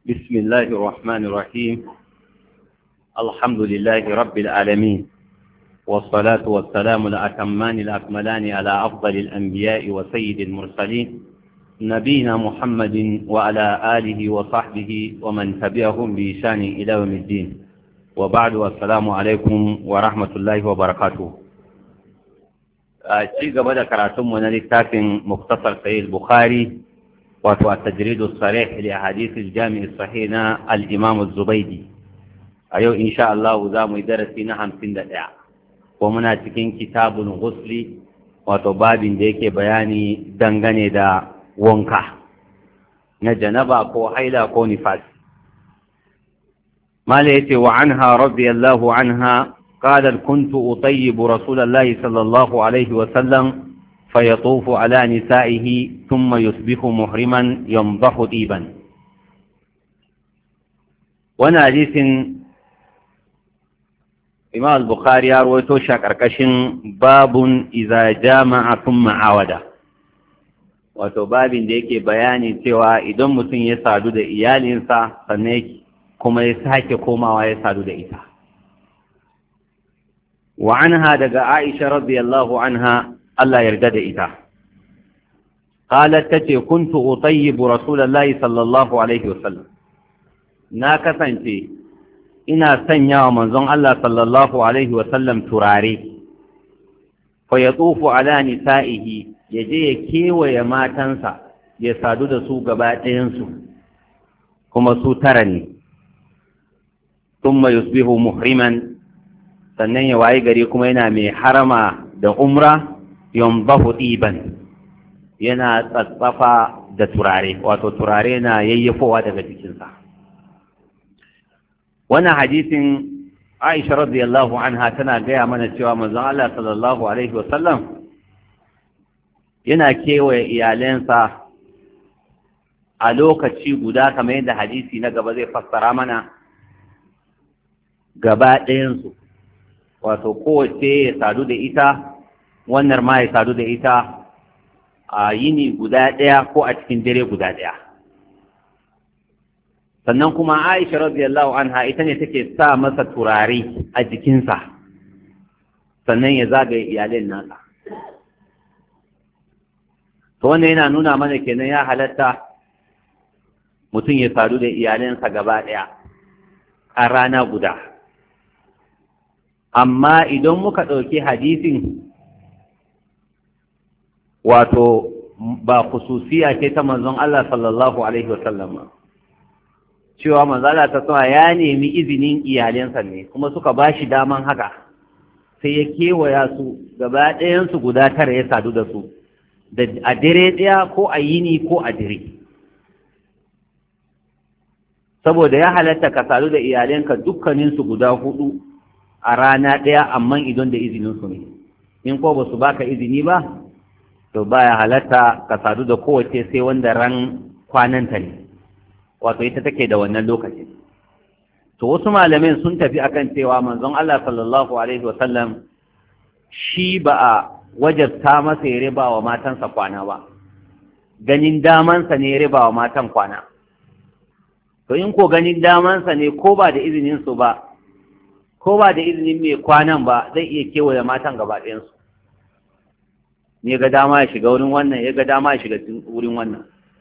بسم الله الرحمن الرحيم. الحمد لله رب العالمين، والصلاة والسلام الأتمان الأكملان على أفضل الأنبياء وسيد المرسلين نبينا محمد وعلى آله وصحبه ومن تبعهم بإحسان إلى يوم الدين، وبعد والسلام عليكم ورحمة الله وبركاته. شيء قبل كراتم من الكتاب مختصر صحيح البخاري والتجريد الصريح لأحاديث الجامع الصحيح الإمام الزبيدي. أيوه إن شاء الله زام درسنا 51 ومنا cikin kitabul ghusli wato babin da yake bayani dangane da wanka na janaba ko haila ko nifas. mala yace wa anha radiyallahu anha qalat kuntu utayyibu rasulullahi sallallahu alaihi wa sallam فيطوف على نسائه ثم يصبح محرما ينضح طيبا. وانا حديث إمام البخاري رويته شاكركشن باب إذا جامع ثم عاود. wato babin da yake bayani cewa idan mutum ya sadu da iyalinsa sannan kuma ya sake komawa ya sadu da ita. wa anha daga Aisha radiyallahu anha Allah yarda da ita. Qalat tace kuntu utayyibu rasulullahi sallallahu alaihi wasallam. Na kasance ina sanyawa manzon Allah sallallahu alaihi wasallam turare. Fa yatufu ala nisa'ihi, yaje ya kewaye matansa ya sadu da su gaba ɗayan su. Kuma su tara ne. Thumma yusbihu muhriman, sannan ya wayi gari kuma yana mai harama da umra yambahu ɗiban, yana tsatsafa da turare, wato turare na yayyafowa daga jikinsa. Wannan hadisin Aisha radiyallahu anha tana gaya mana cewa manzon Allah sallallahu alaihi wasallam yana kewaye iyalansa a lokaci guda, kamar yadda hadisi na gaba zai fassara mana, gaba ɗayansu, wato kowace ya sadu da ita, wannan ma ya sadu da ita a yini guda ɗaya ko a cikin dare guda ɗaya. Sannan kuma Aisha radiyallahu anha ita ne take sa masa turare a jikinsa, sannan ya zagaye iyalin nasa. To wannan yana nuna mana kenan ya halatta mutum ya sadu da iyalinsa gaba ɗaya a rana guda. Amma idan muka ɗauki hadisin wato ba khususiya ce ta manzon Allah sallallahu alaihi wasallam, cewa manzon Allah ta sama ya nemi izinin iyalensa ne kuma suka ba shi daman haka, sai ya kewaya su gaba ɗayansu guda tara ya sadu da su a dare ɗaya ko a yini ko a dare. Saboda ya halatta ka sadu da iyalenka dukkaninsu guda hudu a rana ɗaya, amma idan da izininsu ne. In ko ba su baka izini ba, to baya halatta ka sadu da kowace sai wanda ran kwananta ne, wato ita take da wannan lokacin. To wasu malamin sun tafi akan cewa manzon Allah sallallahu alaihi wasallam shi ba a wajabta masa ya riba wa matansa kwana ba, ganin damansa ne ya riba wa matan kwana. To in ko ganin damansa ne, ko ba da izinin su ba, ko ba da izinin mai kwanan ba, zai iya kewaye matan gaba ɗayansu. ne ga dama ya shiga wurin wannan, ya ga dama ya shiga wurin wannan.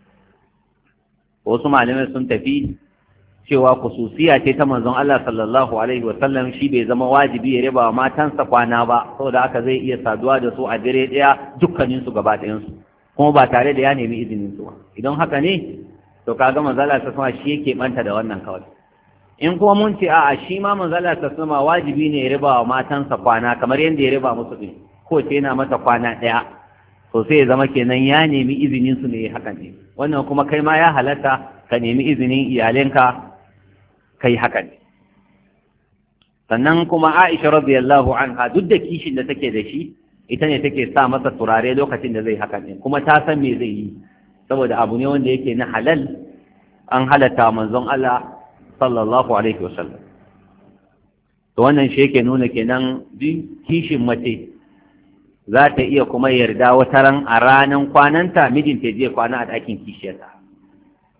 Wasu malamai sun tafi cewa kususiya ce ta manzon Allah sallallahu alaihi wasallam, shi bai zama wajibi ya riba wa matansa kwana ba, saboda haka zai iya saduwa da su a dare ɗaya dukkanin su gaba ɗayan su, kuma ba tare da ya nemi izinin su ba. Idan haka ne to kaga manzon Allah sallallahu alaihi wasallam shi yake manta da wannan kawai. In kuma mun ce a'a, shi ma manzon Allah sallallahu alaihi wasallam wajibi ne ya riba wa matansa kwana kamar yadda ya riba musu din, ko ce yana mata kwana ɗaya, to sai ya zama kenan ya nemi izinin su ne hakan ne. Wannan kuma kai ma ya halatta ka nemi izinin iyalinka kai hakan ne. Sannan kuma Aisha radiyallahu anha duk da kishin da take da shi, ita ne take sa masa turare lokacin da zai hakan ne, kuma ta san me zai yi, saboda abu ne wanda yake na halal, an halatta manzon Allah sallallahu alaihi wasallam. To wannan shi yake nuna kenan duk kishin mace za ta iya kuma yarda wata ran a ranan kwananta mijinta je kwana a ɗakin kishiyarta,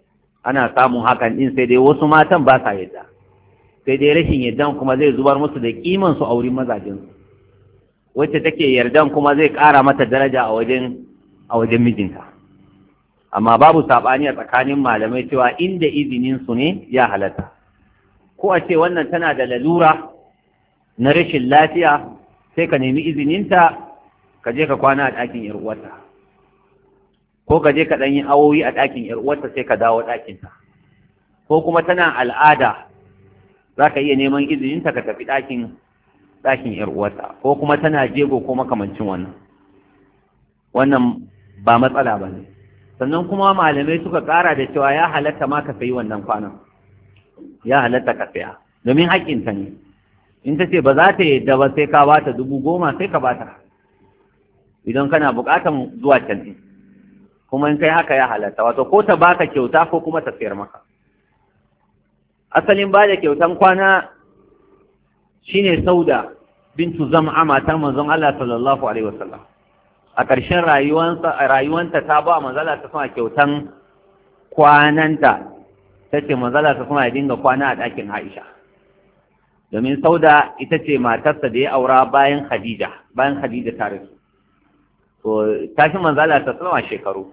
ana samun hakan din, sai dai wasu matan ba sa yadda, sai dai rashin yardan kuma zai zubar musu da kiman su a wurin mazajin su. Wacce take yardan kuma zai ƙara mata daraja a wajen mijinta. Amma babu sabani a tsakanin malamai cewa inda izinin su ne ya halatta, ko a ce wannan tana da lalura na rashin lafiya sai ka nemi izininta ka je ka kwana a ɗakin ‘yar uwarta, ko ka je ka ɗan yi awowi a ɗakin ‘yar uwarta sai ka dawo ɗakinta, ko kuma tana al'ada za ka iya neman izininta ka tafi ɗakin ‘yar uwarta, ko kuma tana jego ko makamancin wannan ba matsala ba ne. Sannan kuma malamai suka ƙara da cewa ya halatta ma ka sayi wannan kwanan, ya halatta ka saya domin haƙƙinta ne. In ta ce ba za ta yadda ba sai ka bata 10,000 sai ka bata, idan kana buƙatan zuwa can ɗin, kuma in kai haka ya halatta, wato ko ta baka kyauta ko kuma ta sayar maka. Asalin ba da kyautan kwana shine Sauda bintu Zam'a matar manzon Allah sallallahu alaihi wasallam. A ƙarshen rayuwanta ta ba manzala ta sama kyautan kwananta, ta ce manzala ta sama ya dinga kwana a ɗakin Aisha, domin Sauda ita ce matarsa da ya aura bayan Khadija ta rasu. To tashi manzala ta sama shekaru,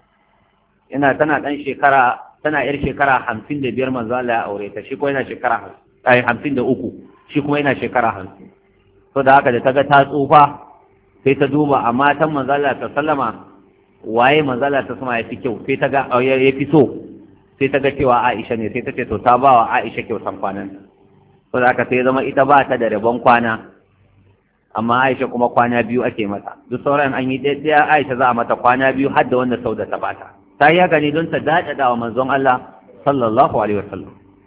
tana yar shekara 55 manzala ya aure ta, shi ko yana shekara 53, shi kuma yana shekara 50. To da haka da ta ga ta tsufa sai ta duba a matan manzala ta sallama waye manzala ta sama ya fi kyau, sai ta ga ya fi so, sai ta ga cewa Aisha ne, sai ta ce to ta ba wa Aisha kyautan kwanan. To da haka sai zama ita ba ta da rabon kwana, amma Aisha kuma kwana 2 ake mata. Duk sauran an yi ɗaya Aisha za a mata kwana 2 har da wanda Sauda ta bata. Ta yi haka ne don ta daɗaɗa wa manzon Allah sallallahu alaihi wasallam.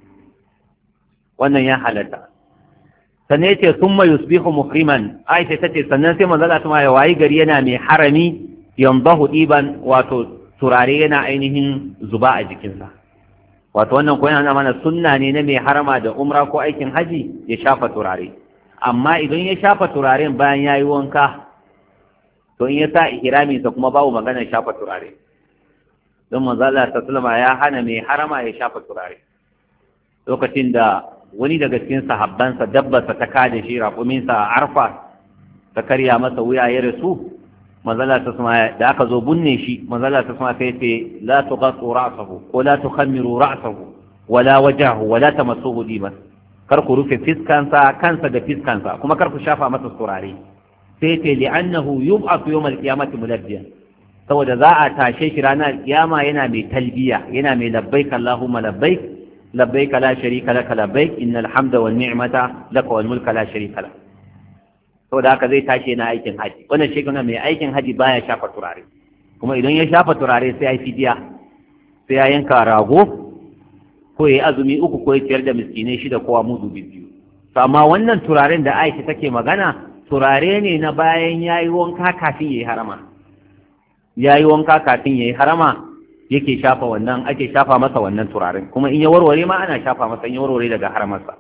Wannan ya halatta. Sannan yace summa yusbihu muhriman, Aisha tace sannan sai manzon Allah ya wayi gari yana mai harami, yanzahu diban, wato turare yana ainihin zuba a jikinsa. Wato wannan ko yana mana sunna ne na mai harama da umra ko aikin haji ya shafa turare. Amma idan ya shafa turaren bayan yayi wanka, to in ya sa ihrami sa kuma babu magana shafa turare. Don manzon Allah sallallahu alaihi ya hana mai harama ya shafa turare. Lokacin da wani daga cikin sahabbansa dabbarsa ta kada shi, raƙuminsa a Arfa ta karya masa wuya ya rasu, manzala ta sama da aka zo bunne shi, manzala ta sama sai ce la tughatu ra'sahu ko la tukhammiru ra'sahu wala wajahu wala tamassuhu diban, kar ku rufe kansa da fiskansa, kuma kar ku shafa masa turare. Sai ce li'annahu yub'athu yawm al-qiyamati mulabbiyan, saboda za a tashe shi ranar kiyama yana mai talbiya, yana mai labbaik Allahumma labbaik labbaik la sharika laka labbaik innal hamda wan ni'mata laka wal mulka la sharika lak. Saboda haka zai tashi yana aikin haji. Wannan shi kuma mai aikin haji baya shafa turare, kuma idan ya shafa turare sai ya fidiya, sai ya yanka rago ko ya azumi 3 ko ya ciyar da miskinai 6 kowa mudu 2. To amma wannan turaren da Aisha take magana turare ne na bayan yayi wanka kafin yayi harama. Yayi wanka kafin yayi harama yake shafa wannan, ake shafa masa wannan turaren, kuma in ya warware ma ana shafa masa in ya warware daga haramarsa.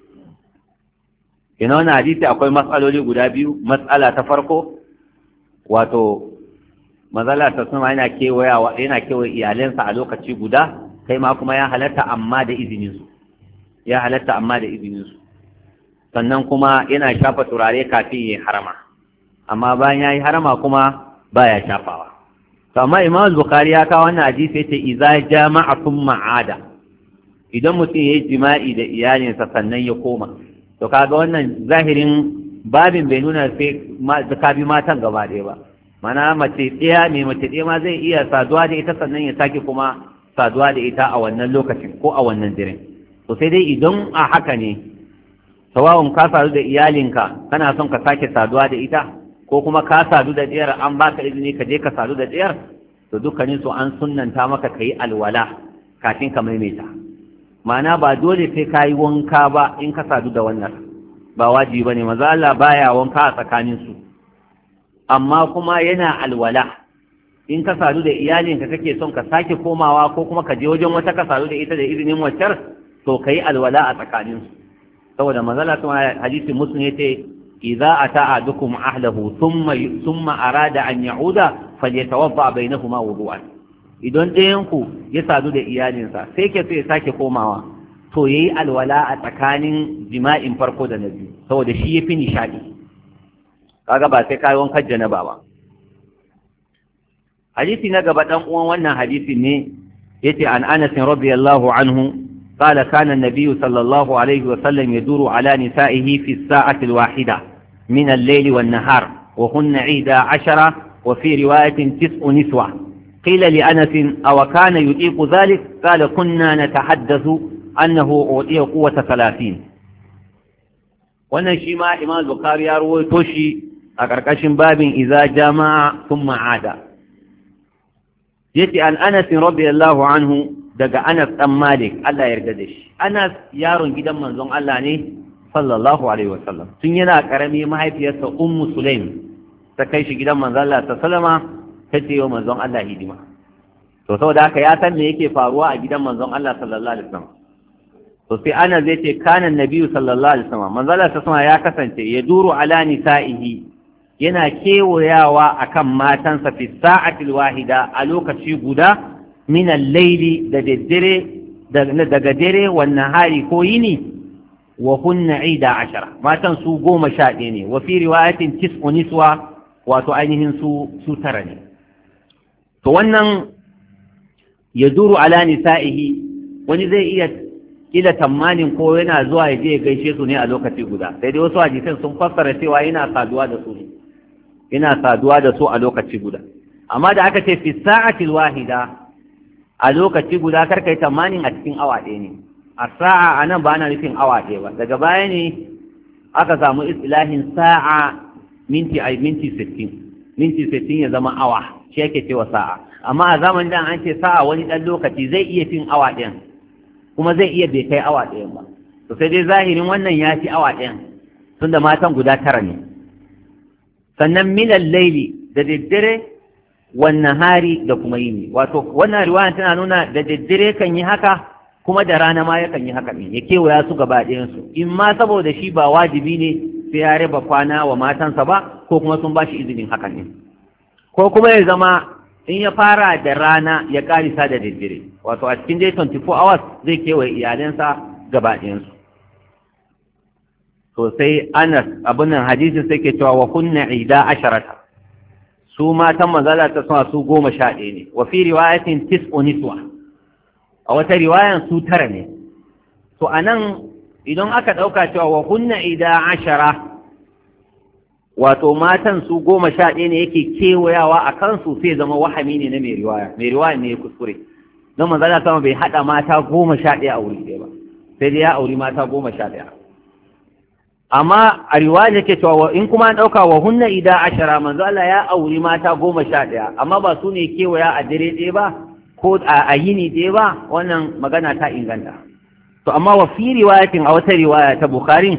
Ina wannan hadisi akwai matsaloli guda biyu. Matsala ta farko, wato mazala ta sama yana kewaye iyalansa a lokaci guda, kai ma kuma ya halatta amma da izinin su, sannan kuma yana shafa turare kafin yayi harama, amma bayan yayi harama kuma baya shafawa. Amma Imam Bukhari ya kawo wannan hadisi yace idza jama'a thumma ada, idan mutum yayi jima'i da iyalinsa sannan ya koma, to kaga wannan zahirin babin bai nuna sai ka bi matan gaba ɗaya ba. Mana mace ɗaya ma zai iya saduwa da ita sannan ya sake kuma saduwa da ita a wannan lokacin ko a wannan dare. To sai dai idan a haka ne, sawa'un ka sadu da iyalinka kana son ka sake saduwa da ita, ko kuma ka sadu da ɗiyar an baka izini ka je ka sadu da ɗiyar, to dukkanin su an sunnanta maka ka yi alwala kafin ka maimaita. Ma'ana ba dole sai ka yi wanka ba in ka sadu da wannan, ba wajibi ba ne, maza Allah baya wanka a tsakaninsu, amma kuma yana alwala. In ka sadu da iyalinka kake son ka sake komawa ko kuma ka je wajen wata ka sadu da ita da izinin waccar, to ka yi alwala a tsakaninsu. Saboda maza Allah kuma hadisi Muslim yace idza ata ahadukum ahlahu thumma arada an ya'uda falyatawadda bainahuma wudu'an. idan ɗayanku ya sadu da iyalinsa sai ke so ya sake komawa to yayi alwala a tsakanin jima'in farko da na biyu saboda shi yafi nishadi kaga ba sai kai wankan janaba ba. hadisi na gaba dan uwan wannan hadisi ne yace an Anas radiyallahu anhu قال كان النبي صلى الله عليه وسلم يدور على نسائه في الساعة الواحدة من الليل والنهار وهن 11 وفي رواية 9 نسوة. قيل لأنس أو كان يطيق ذلك قال كنا نتحدث أنه أعطي قوة 30. wannan shi ma Imam Bukhari ya rawaito shi a karkashin babin idza jama'a thumma ada. yace an Anas radiyallahu anhu daga Anas dan Malik Allah ya yarda da shi. Anas yaron gidan manzon Allah ne sallallahu alaihi wasallam. Tun yana karami mahaifiyarsa Ummu Sulaim ta kai shi gidan manzon Allah sallama tace wa manzon Allah hidima. To saboda haka ya san me yake faruwa a gidan manzon Allah sallallahu alaihi wasallam. To sai Anas zai ce kana annabi sallallahu alaihi wasallam manzon Allah sallama ya kasance ya duru ala nisa'ihi yana kewayawa akan matansa fi sa'atil wahida a lokaci guda min al-layli da daddare daga dare wannan hari ko yini wa kunna 11 matan su 11 ne wa fi riwayatin 9 niswa wato ainihin su tara ne. to wannan ya duru ala nisa'ihi wani zai iya kila tamanin ko yana zuwa ya je ya gaishe su ne a lokaci guda sai dai wasu hadisan sun fassara cewa yana saduwa da su a lokaci guda. amma da aka ce fi sa'atil wahida a lokaci guda karkai tamanin a cikin awa ɗaya ne. a sa'a anan ba na nufin awa ɗaya ba daga baya ne aka samu istilahin sa'a minti 60 ya zama awa shi yake cewa sa'a. amma a zamanin da an ce sa'a wani ɗan lokaci zai iya fin awa ɗayan kuma zai iya bai kai awa ɗayan ba. to sai dai zahirin wannan ya fi awa ɗayan tunda matan guda 9 ne. sannan minal laili da daddare wannan hari da kuma yini wato wannan riwaya tana nuna da daddare kan yi haka kuma da rana ma yakan yi haka ne ya kewaya su gaba ɗayan su in ma saboda shi ba wajibi ne sai ya raba kwana wa matansa ba ko kuma sun ba shi izinin hakan ne ko kuma ya zama in ya fara da rana ya karisa da daddare wato a cikin dai 24 hours zai kewaye iyalansa gaba ɗayansu. to sai Anas abin nan hadisin sai ke cewa wa kunna 11 su matan manzala ta suna su 11 ne wa fi riwayatin 9 niswa a wata riwayan su 9 ne. to anan idan aka dauka cewa wa kunna 11 wato matan su 11 ne yake kewayawa a kansu sai zama wahami ne na mai riwaya ne ya kuskure don manzala sama bai hada mata 11 a wuri ɗaya ba sai dai ya auri mata 11. amma a riwaya yake cewa in kuma an dauka wa hunna 11 manzo Allah ya auri mata 11 amma ba su ne kewaya a dare ɗaya ba ko a yini ɗaya ba wannan magana ta inganta. to amma wa fi riwayatin a wata riwaya ta Bukhari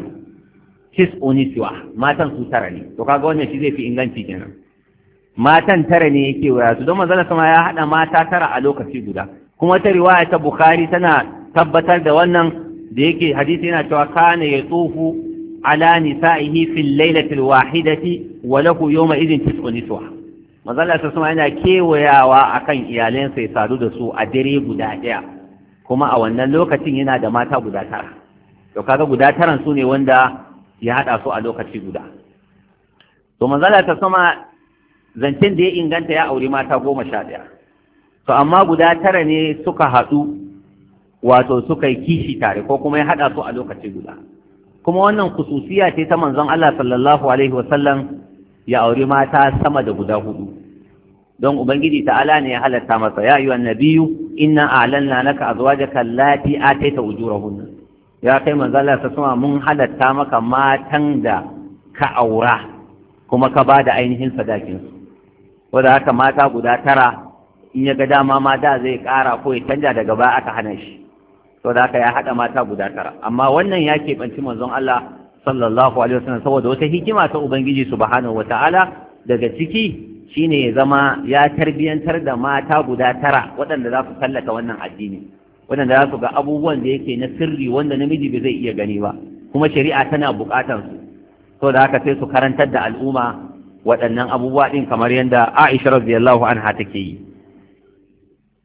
niswa matan su 9 ne. to kaga wannan shi zai fi inganci kenan matan 9 ne yake waya su don manzon sama ya hada mata 9 a lokaci guda. kuma ta riwaya ta Bukhari tana tabbatar da wannan da yake hadisi yana cewa kana yatufu ala nisa'ihi fil lailati alwahidati wa lahu yawma idhin 9 niswa manzon Allah sama yana kewayawa akan iyalansa ya sadu da su a dare guda daya kuma a wannan lokacin yana da mata guda 9. to kaga guda 9 su ne wanda ya haɗa su a lokaci guda. to manzala ta sama zancen da ya inganta ya auri mata 11. to amma guda 9 ne suka haɗu wato suka yi kishi tare ko kuma ya haɗa su a lokaci guda. kuma wannan kususiya ce ta manzon Allah sallallahu alaihi wasallam ya auri mata sama da guda 4 don ubangiji ta'ala ne ya halatta masa ya ayyuhan nabiyyu inna a'lanna laka azwajaka allati ataita ujurahunna ya kai manzala ta sama mun halatta maka matan da ka aura kuma ka ba da ainihin sadakinsu wadda haka mata guda 9 in ya ga dama ma da zai ƙara ko ya canja daga baya aka hana shi wadda haka ya haɗa mata guda 9 amma wannan ya keɓanci manzon Allah sallallahu alaihi wasallam saboda wata hikima ta ubangiji subhanahu wata'ala daga ciki shine ya zama ya tarbiyantar da mata guda 9 waɗanda za su tallata wannan addini waɗanda za su ga abubuwan da yake na sirri wanda namiji bai zai iya gani ba kuma shari'a tana buƙatar su to da haka sai su karantar da al'umma waɗannan abubuwa ɗin kamar yadda Aisha radiyallahu anha take yi.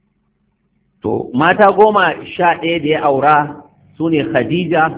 to mata 11 da ya aura su ne Khadija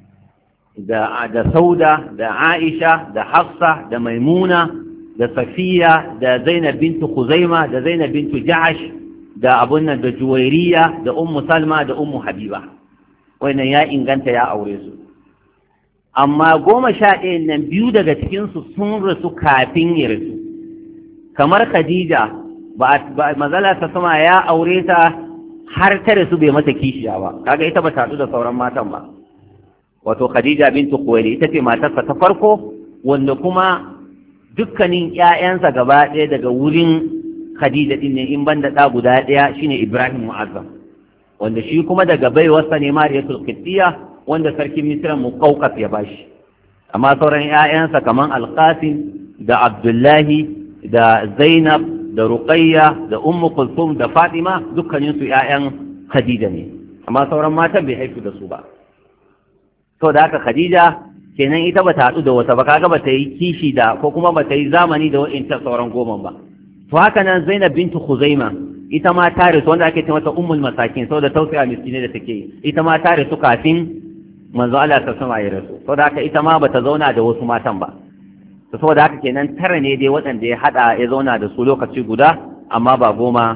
da Sauda da Aisha da Hafsa da Maimuna da Safiya da Zainab bintu Khuzaima da Zainab bintu Ja'ash da abunnan da Juwairiya da Ummu Salma da Ummu Habiba. Wannan ya inganta ya aure su. Amma 11 nan biyu daga cikinsu sun rasu kafin ya rasu. Kamar Khadija mazala ta sama ya aure ta har ta rasu bai mata kishiya ba, kaga ita ba ta haɗu da sauran matan ba. Wato Khadija bintu Khuwailid ita ce matarsa ta farko, wanda kuma dukkanin ƴaƴansa gaba ɗaya daga wurin Khadija din ne, in banda ɗa guda ɗaya shine Ibrahim Mu'azzam, wanda shi kuma daga baiwarsa ne Mariyatul Qibtiyya, wanda sarkin Misra Muqawqas ya bashi. Amma sauran ƴaƴansa kaman Al-Qasim da Abdullahi da Zainab da Ruqayya da Ummu Kulthum da Fatima dukkanin su ƴaƴan Khadija ne, amma sauran matan bai haifu da su ba. To da haka Khadija kenan ita bata haɗu da wata ba, kaga bata yi kishi da ko kuma bata yi zamani da wa'inta sauran goma ba. To haka nan Zainab bintu Khuzaima ita ma ta rasu, wanda ake ce mata ummul masakin saboda tausaya miskinai da take yi, ita ma ta rasu kafin manzo Allah ta sama ya rasu. To da haka ita ma bata zauna da wasu matan ba. To saboda haka kenan tara ne dai waɗanda ya hada ya zauna da su lokaci guda, amma ba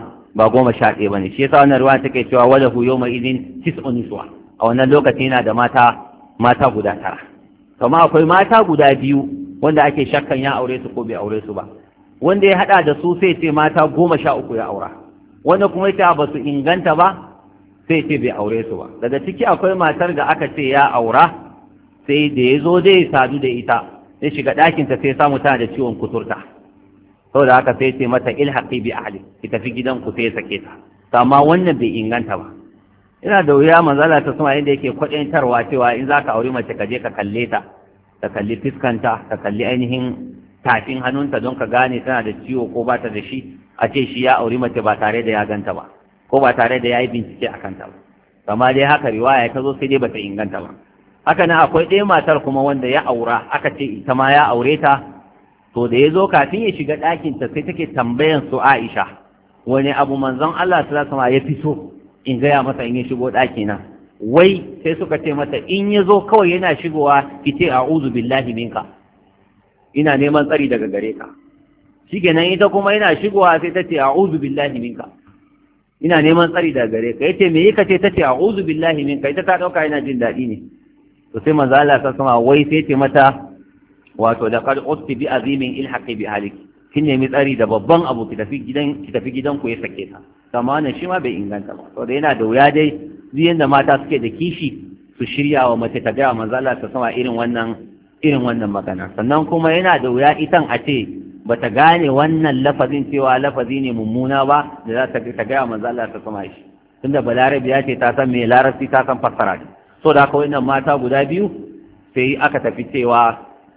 11 bane. Shi yasa wannan ruwa take cewa walahu yawma idin tis'un niswa, a wannan lokaci yana da mata guda 9. Kuma akwai mata guda 2 wanda ake shakkan ya aure su ko bai aure su ba. Wanda ya hada da su sai ce mata 13 ya aura, wanda kuma ita ba su inganta ba sai ce bai aure su ba. Daga ciki akwai matar da aka ce ya aura, sai da ya zo dai sadu da ita ya shiga ɗakinta sai samu tana da ciwon kuturta, saboda haka sai ce mata ilhaqi bi ahli, ki tafi gidanku, sai ya sake ta. Amma wannan bai inganta ba. Ina da wuya manzala ta sama inda yake kwaɗantarwa cewa in za ka auri mace ka je ka kalle ta, ka kalli fiskanta, ka kalli ainihin tafin hannunta don ka gane tana da ciwo ko ba ta da shi, a ce shi ya auri mace ba tare da ya ganta ba ko ba tare da ya yi bincike a kanta ba. Kama dai haka riwaya ta zo sai dai bata inganta ba. Haka nan akwai ɗaya matar kuma wanda ya aura, aka ce ita ma ya aure ta, to da ya zo kafin ya shiga ɗakinta sai take tambayan su Aisha wani abu manzon Allah sallallahu alaihi wasallam ya fito in gaya masa in ya shigo ɗakina. Wai sai suka ce mata in ya zo kawai yana shigowa ki ce a'udhu billahi minka, ina neman tsari daga gare ka. Shikenan ita kuma yana shigowa sai ta ce a'udhu billahi minka, ina neman tsari daga gare ka. Yace me yake ce? tace a'udhu billahi minka. Ita ta dauka yana jin daɗi ne. To sai manzo Allah ta sama wai sai ce mata wato da qad usti bi azimin ilhaqi bi ahlik, kin nemi tsari da babban abu, ki tafi gidan ku ya sake ta. Amma wannan shi ma bai inganta ba. To da yana da wuya dai ziyan da mata suke da kishi su shirya wa mace ta ga manzo Allah ta sama irin wannan magana. Sannan kuma yana da wuya itan a ce bata gane wannan lafazin cewa lafazi ne mummuna ba da za ta ga manzo Allah ta sama shi. Tunda balarabi ya ce ta san me larabci, ta san fassara ne. So da haka wannan mata guda 2 sai aka tafi cewa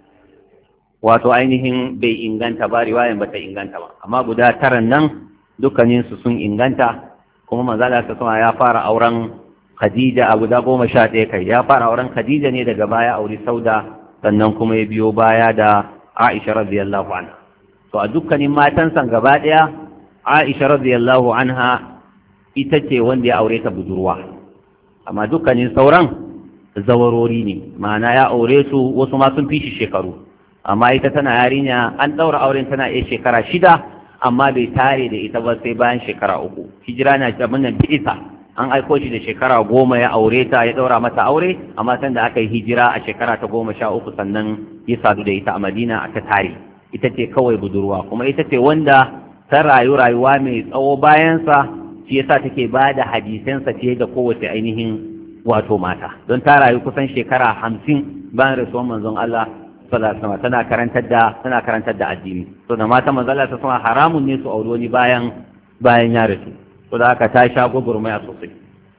wato ainihin bai inganta ba, riwayan bata inganta ba. Amma guda 9 nan dukkaninsu sun inganta, kuma manzala ta sama ya fara auren Khadija a guda 11 kai. Ya fara auren Khadija ne, daga baya auri Sauda, sannan kuma ya biyo baya da Aisha radiyallahu anha. To a dukkanin matansa gaba daya Aisha radiyallahu anha ita ce wanda ya aure ta budurwa, amma dukkanin sauran zawarori ne, ma'ana ya aure su wasu ma sun fi shi shekaru. Amma ita tana yarinya, an daura auren tana shekara 6, amma bai tare da ita ba sai bayan shekara 3. Hijira na abin nan bi'isa, an aiko shi da shekara 10 ya aure ta, ya daura mata aure, amma san da aka yi hijira a shekara ta 13 sannan ya sadu da ita a Madina aka tare. Ita ce kawai budurwa, kuma ita ce wanda ta rayuwa mai tsawo bayansa, shi yasa take ba da hadisansa fiye da kowace ainihin wato mata, don ta rayu kusan shekara 50 bayan rasuwar manzon Allah sallallahu alaihi wasallam. tana karantar da addini. To da mata manzon Allah sallallahu alaihi wasallam haramun ne su aure wani bayan ya rasu. To da haka ta sha gugurmaya sosai.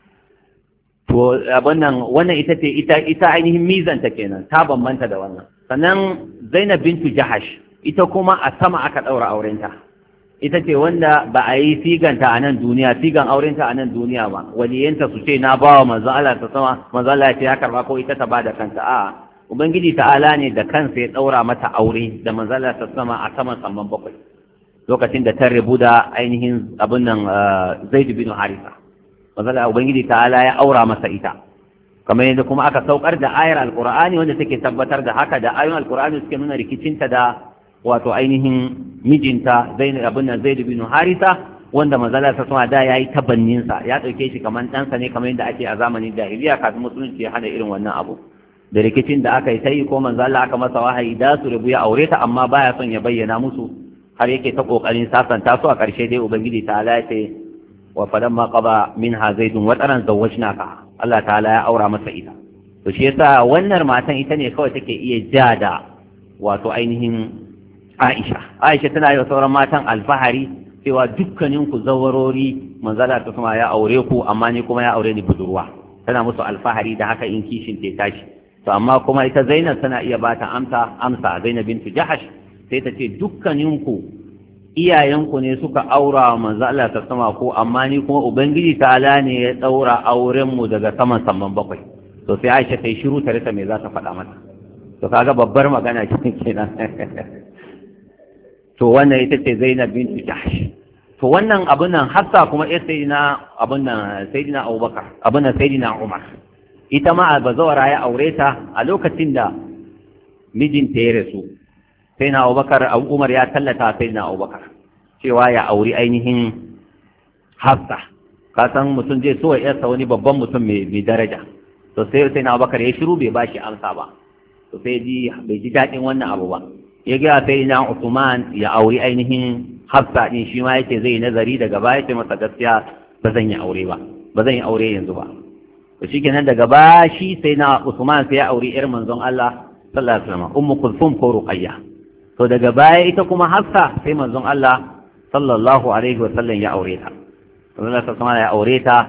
To wannan ita ce ita ainihin mizanta kenan, ta bambanta da wannan. Sannan Zainab bintu Jahash ita kuma a sama aka daura aurenta. Ita ce wanda ba a yi siganta a nan duniya, sigan aurenta a nan duniya ba. Waliyanta su ce na bawa manzon Allah ta sama, manzon Allah ya ce ya karba ko ita ta bada kanta. A'a, Ubangiji ta'ala ne da kansa ya daura mata aure da manzon Allah ta sama a saman 7. Lokacin da ta rabu da ainihin abin nan Zaid bin Haritha. manzala ubangiji ta'ala ya aura masa ita kamar yadda kuma aka saukar da ayar alqur'ani wanda take tabbatar da haka da ayoyin alqur'ani suke nuna rikicinta da wato ainihin mijinta Zaid bin Harisa wanda manzala sa suna da yayi tabannin sa ya dauke shi kaman ɗansa ne kamar yadda ake a zamanin jahiliya kafin musulunci ya hana irin wannan abu da rikicin da aka yi sai ko manzala aka masa wahayi da su rubu ya aure ta amma baya son ya bayyana musu har yake ta kokarin sasanta su a ƙarshe dai ubangiji ta ala ce wa falamma qada minha zaidun wa taran zawwajnaka Allah ta'ala ya aura masa ita to shi yasa wannan matan ita ne kawai take iya ja da wato ainihin Aisha tana yi wa sauran matan alfahari cewa dukkanin ku zawarori manzala ta kuma ya aure ku amma ni kuma ya aure ni budurwa tana musu alfahari da haka in kishin ta tashi to amma kuma ita Zainab tana iya bata amsa Zainab bintu Jahash sai ta ce dukkaninku iyayenku ne suka aura wa manzo Allah ta sama ko amma ni kuma ubangiji ta'ala ne ya daura auren mu daga saman bakwai to sai Aisha ta yi shiru ta rasa me za ta faɗa mata to kaga babbar magana kenan to wannan ita ce Zainab bintu Jahsh to wannan abun nan Hafsa kuma sayyidina Abubakar sayyidina Umar ita ma albazawara ya aure ta a lokacin da mijinta ya rasu sai na Abubakar Umar ya tallata sai na Abubakar cewa ya auri ainihin Hafsa ka san mutum zai so ya yarsa wani babban mutum mai daraja to sai na Abubakar ya shiru bai bashi amsa ba to sai bai ji daɗin wannan abu ba ya ga sai na Usman ya auri ainihin Hafsa din shi ma yake zai nazari daga baya sai masa gaskiya ba zan yi aure yanzu ba to shikenan daga baya shi sai na Usman sai ya auri yar manzon Allah sallallahu alaihi wasallam Ummu Kulthum ko Ruqayyah to daga baya ita kuma Hafsa sai manzon Allah sallallahu alaihi wasallam ya aure ta Allah sallallahu ya aure ta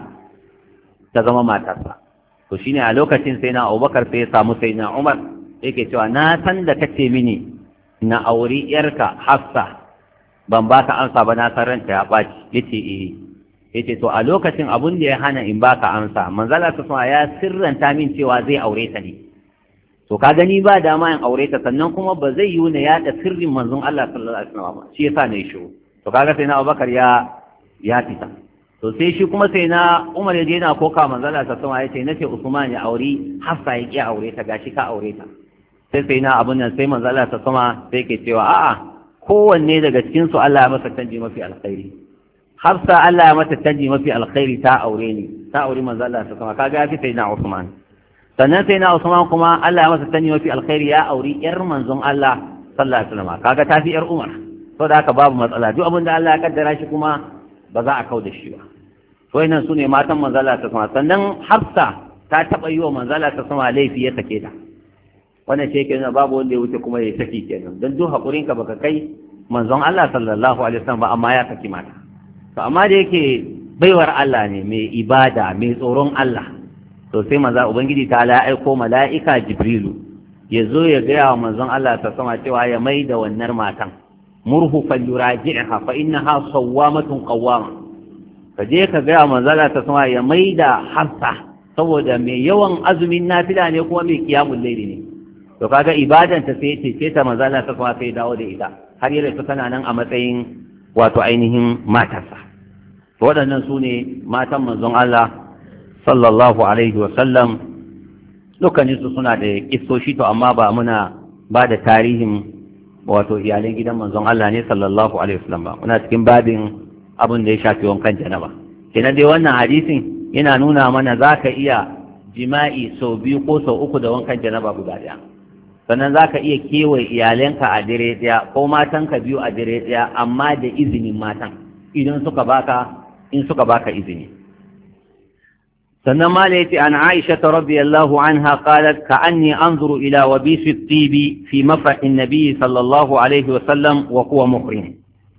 ta zama matarsa to shine a lokacin sai na Abubakar sai ya samu sai na Umar yake cewa na san da kace mini na auri yarka Hafsa ban baka amsa ba na san ranta ya baci yace to a lokacin abun da ya hana in baka amsa manzon Allah sallallahu ya sirranta min cewa zai aure ta ne to ka gani ba dama in aure ta sannan kuma ba zai yi ne ya da sirrin manzon Allah sallallahu alaihi wasallam shi yasa ne shi to kaga sai na Abubakar ya fita to sai shi kuma sai na Umar ya je yana koka manzon Allah sallallahu alaihi wasallam yace nace Usman ya aure Hafsa ya ki aure ta gashi ka aure ta sai na abun nan sai manzon Allah sallallahu alaihi wasallam sai ke cewa a'a kowanne daga cikin su Allah ya masa canji mafi alkhairi Hafsa Allah ya mata canji mafi alkhairi ta aure ni ta aure manzon Allah sallallahu alaihi wasallam kaga ya fi sai na Usman sannan sai na Usman kuma Allah ya masa sani mafi alkhairi ya auri yar manzon Allah sallallahu alaihi wasallam kaga ta fi yar Umar to da haka babu matsala duk abin da Allah ya kaddara shi kuma ba za a kauda shi ba to nan sune matan manzon Allah sallallahu alaihi wasallam sannan Hafsa ta taba yi wa manzon Allah sallallahu alaihi wasallam laifi ya sake ta wannan shi kenan babu wanda ya wuce kuma ya saki kenan dan duk hakurin ka baka kai manzon Allah sallallahu alaihi wasallam ba amma ya saki mata to amma da yake baiwar Allah ne mai ibada mai tsoron Allah to sai maza ubangiji ta ala aiko mala'ika Jibrilu ya zo ya gaya wa manzon Allah ta sama cewa ya mai da wannan matan murhu falyuraji'ha fa innaha sawwamatun qawwama ka je ka gaya wa manzon Allah ta sama ya mai da Hafsa saboda mai yawan azumin nafila ne kuma mai qiyamul layli ne to kaga ibadan ta sai ce ta manzon Allah ta sama sai dawo da ita har yare su tana nan a matsayin wato ainihin matarsa waɗannan su ne matan manzon Allah sallallahu alaihi wasallam dukkaninsu suna da kistoshi to amma ba muna ba da tarihin wato iyalan gidan manzon Allah ne sallallahu alaihi wasallam ba muna cikin babin abin da ya shafi wankan janaba kenan dai wannan hadisin yana nuna mana zaka iya jima'i sau biyu ko sau uku da wankan janaba guda daya sannan zaka iya kewaye iyalanka a dire daya ko matanka biyu a dire daya amma da izinin matan idan suka baka izini sannan ma ne an Aisha radiyallahu anha qalat ka'anni anzuru ila wabis at-tib fi maf'in nabiy sallallahu alaihi wa sallam wa huwa muhrim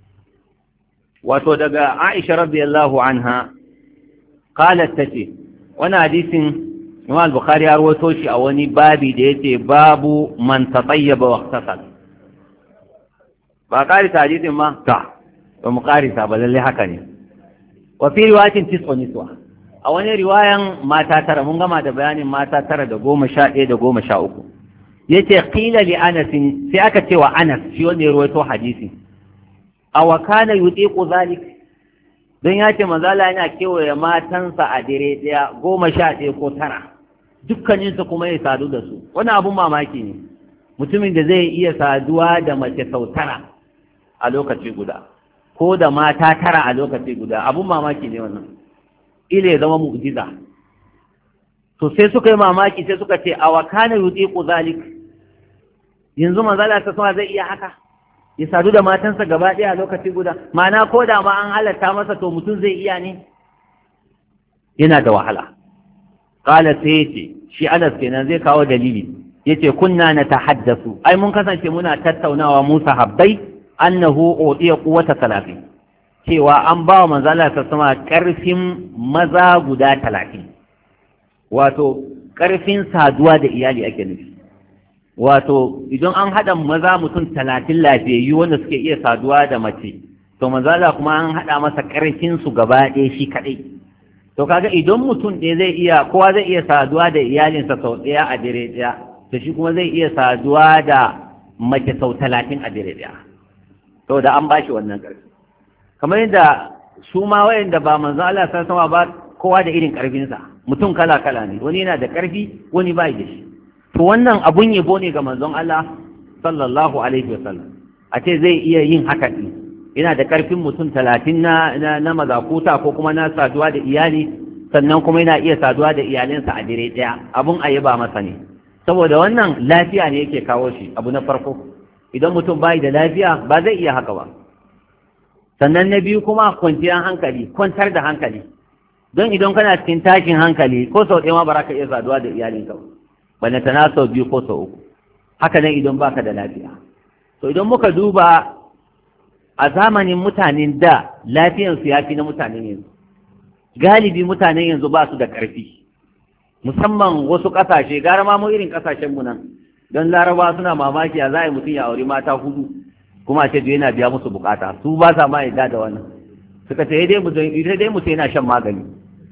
wato daga Aisha radiyallahu anha qalat tace wannan hadisin Imam al-Bukhari ya rawaito shi a wani babi da yace babu man tatayyaba wa ihtasal ba karita hadisin ma ta ba mu karita ba lalle haka ne wa fi riwayatin tis'u niswa a wani riwayan mata tara mun gama da bayanin mata tara da 11 da 13 yace qila li Anas sai aka ce wa Anas shi wanda ya rawaito hadisi aw kana yutiqu zalik don ya ce manzala yana kewaye matansa a dare ɗaya 11 ko 9 dukkaninsu kuma ya sadu da su. Wani abun mamaki ne mutumin da zai iya saduwa da mace sau 9 a lokaci guda ko da mata 9 a lokaci guda, abun mamaki ne wannan, ile zama mu'jiza. To sai suka yi mamaki, sai suka ce awa kana yutiqu zalik, yanzu manzala ta sama zai iya haka ya sadu da matansa gaba ɗaya a lokaci guda? Ma'ana ko da ma an halatta masa to mutum zai iya ne? Yana da wahala. Kala sai yace shi Anas kenan zai kawo dalili, yace kunna natahaddathu, ai mun kasance muna tattaunawa mu sahabbai annahu udiya quwwata 30, cewa an ba wa manzala ta sama karfin maza guda 30, wato karfin saduwa da iyali ake nufi. Wato idan an haɗa maza mutum 30 lafiyayyu wanda suke iya saduwa da mace, to manzala kuma an haɗa masa karfin su gaba ɗaya shi kaɗai. To kaga idan mutum ɗaya zai iya, kowa zai iya saduwa da iyalinsa sau ɗaya a dare ɗaya, to shi kuma zai iya saduwa da mace sau 30 a dare ɗaya. To da an bashi wannan ƙarfi, kamar yadda su ma wayanda ba manzo Allah san sama ba, kowa da irin ƙarfinsa, mutum kala kala ne, wani yana da ƙarfi wani bai da shi. To wannan abun yabo ne ga manzon Allah sallallahu alaihi wasallam, a ce zai iya yin haka ne, yana da ƙarfin mutum 30 na mazakuta ko kuma na saduwa da iyali, sannan kuma yana iya saduwa da iyalinsa a dire ɗaya, abun a yaba masa ne, saboda wannan lafiya ne yake kawo shi. Abu na farko, idan mutum bai da lafiya ba zai iya haka ba. Sannan na biyu kuma kwanciyar hankali, kwantar da hankali, don idan kana cikin tashin hankali ko sau ɗaya ma ba za ka iya saduwa da iyalinka ba, bane tana sau 2 ko sau 3. Haka nan idan baka da lafiya. To idan muka duba a zamanin mutanen da, lafiyansu ya fi na mutanen yanzu. Galibi mutanen yanzu ba su da ƙarfi, musamman wasu ƙasashe, gara ma mu irin ƙasashen mu nan, don Laraba suna mamaki a za a yi mutum ya auri mata 4 kuma ce yana biya musu bukata, su ba sa ma yadda da wannan. Suka ce dai mutum yana shan magani.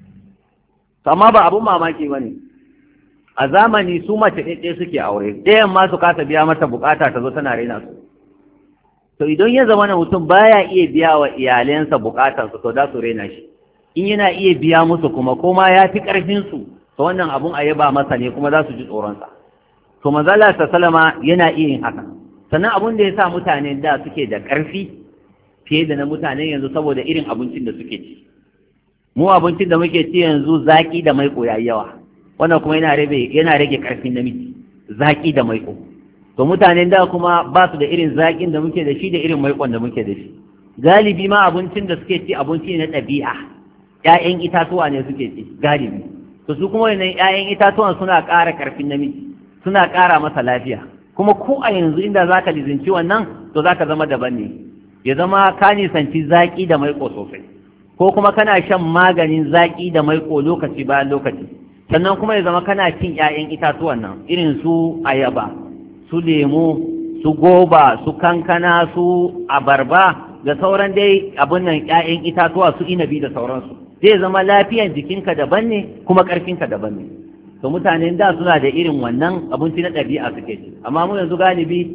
Amma ba abun mamaki ba ne, a zamani su mace ɗaya suke aure, ɗayan ma su kasa biya mata bukata ta zo tana raina su. To idan ya zama na mutum baya iya biya wa iyalensa bukatarsu, to da su raina shi. In yana iya biya musu kuma koma ya fi ƙarfinsu, to wannan abun a yaba masa ne, kuma za su ji tsoronsa. To manzala salama yana iya yin haka. Sannan abun da ya sa mutane da suke da ƙarfi fiye da na mutane yanzu, saboda irin abincin da suke ci. Mu abincin da muke ci yanzu zaƙi da maiƙo yayi yawa, wannan kuma yana rage ƙarfin namiji, zaƙi da maiƙo. To mutanen da kuma ba su da irin zaƙin da muke da shi da irin maiƙon da muke da shi. Galibi ma abincin da suke ci abinci na ɗabi'a, ƴaƴan itatuwa ne suke ci galibi. To su kuma wannan ƴaƴan itatuwan suna ƙara ƙarfin namiji, suna ƙara masa lafiya. Kuma ko a yanzu inda zaka lizinci wannan, to zaka zama daban ne, ya zama ka nisanci zaƙi da maiƙo sosai, ko kuma kana shan maganin zaƙi da maiƙo lokaci bayan lokaci. Sannan kuma ya zama kana cin ƴaƴan itatuwan nan, irin su ayaba, su lemu, su goba, su kankana, su abarba da sauran dai abin nan ƴaƴan itatuwa, su inabi da sauransu. Zai zama lafiyan jikinka daban ne kuma ƙarfinka daban ne. To mutanen da suna da irin wannan abinci na ɗabi'a suke ci, amma mu yanzu galibi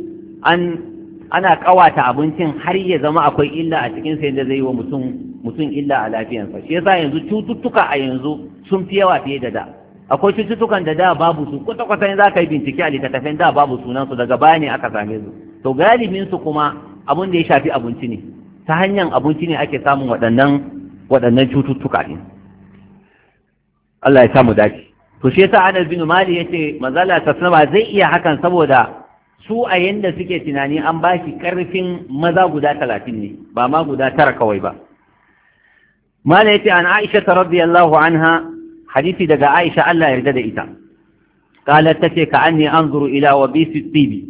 ana ƙawata abincin har ya zama akwai illa a cikin sa yadda zai yi wa mutum illa a lafiyansa. Shi yasa yanzu cututtuka a yanzu sun fi yawa fiye da da. Akwai cututtukan da babu su, kwata-kwata in za ka yi bincike a littattafan da babu sunansu, daga baya ne aka same su. To galibin su kuma abin da ya shafi abinci ne, ta hanyar abinci ne ake samun waɗannan cututtuka ne. Allah ya samu dace. To shi yasa Anas bin Malik yace manzala sallama zai iya hakan, saboda su a yanda suke tunani an ba shi karfin maza guda 30 ne, ba ma guda 9 kawai ba. Mala yace an Aisha radiyallahu anha, hadisi daga Aisha Allah ya yarda da ita, qalat tace ka anni anzuru ila wabisi tibi,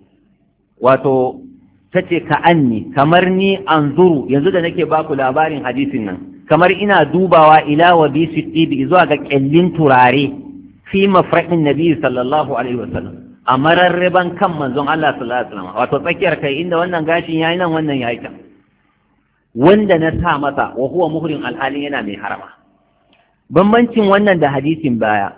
wato tace ka anni, kamar ni anzuru, yanzu da nake baku labarin hadisin nan, kamar ina dubawa ila wabisi tibi, zuwa ga kyallin turare fi mafrahin nabi sallallahu alaihi wasallam, a mararraban kan manzon Allah sallallahu alaihi wasallam, wato tsakiyar kai inda wannan gashin yayi nan wannan yayi can, wanda na sa masa wa huwa muhrim alhalin yana mai harama. Bambancin wannan da hadisin baya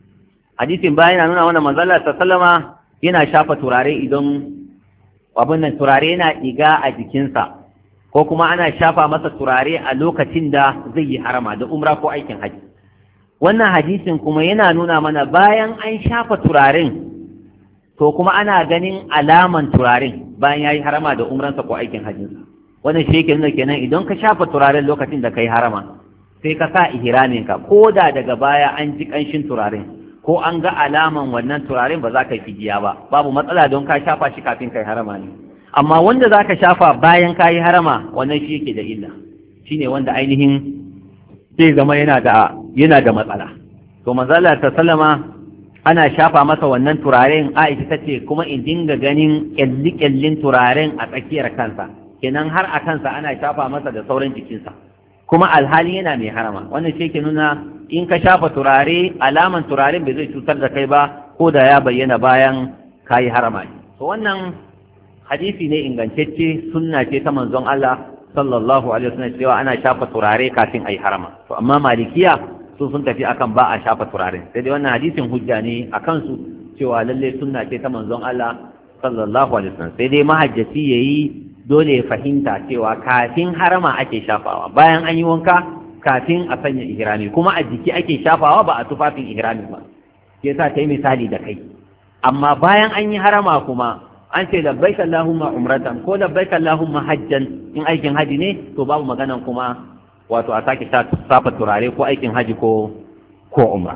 yana nuna wannan manzon Allah sallallahu alaihi wasallama yana shafa turare idan abin nan turare yana diga a jikinsa ko kuma ana shafa masa turare a lokacin da zai yi harama da umra ko aikin haji. Wannan hadisin kuma yana nuna mana bayan an shafa turaren to kuma ana ganin alaman turaren bayan ya yi harama da umransa ko aikin hajjinsa. Wannan shi yake nuna kenan idan ka shafa turaren lokacin da ka yi harama sai ka sa ihraminka ko da daga baya an ji ƙanshin turaren ko an ga alaman wannan turaren ba za ka yi fidiya ba, babu matsala don ka shafa shi kafin ka yi harama ne. Amma wanda za ka shafa bayan ka yi harama wannan shi yake da illa, shi ne wanda ainihin zai zama yana da matsala. To manzala ta salama ana shafa masa wannan turaren, Aisha ta ce kuma in dinga ganin kyalli-kyallin turaren a tsakiyar kansa, kenan har a kansa ana shafa masa da sauran jikinsa, kuma alhali yana mai harama. Wannan shi ke nuna in ka shafa turare alaman turaren bai zai cutar da kai ba ko da ya bayyana bayan ka yi harama. To wannan hadisi ne ingantacce, sunna ce ta manzon Allah sallallahu alaihi wasallam cewa ana shafa turare kafin a yi harama. To amma malikiya su sun tafi akan ba a shafa turare, sai dai wannan hadisin hujja ne a kansu cewa lalle sunna ce ta manzon Allah sallallahu alaihi wasallam. Sai dai mahajjaci yayi dole ya fahimta cewa kafin harama ake shafawa, bayan an yi wanka kafin a sanya ihrami, kuma a jiki ake shafawa ba a tufafin ihrami ba. Yasa ta yi misali da kai. Amma bayan an yi harama kuma an ce labbaik Allahumma umratan ko labbaik Allahumma hajjan, in aikin haji ne to babu maganan kuma wato a sake safa turare ko aikin haji ko umra.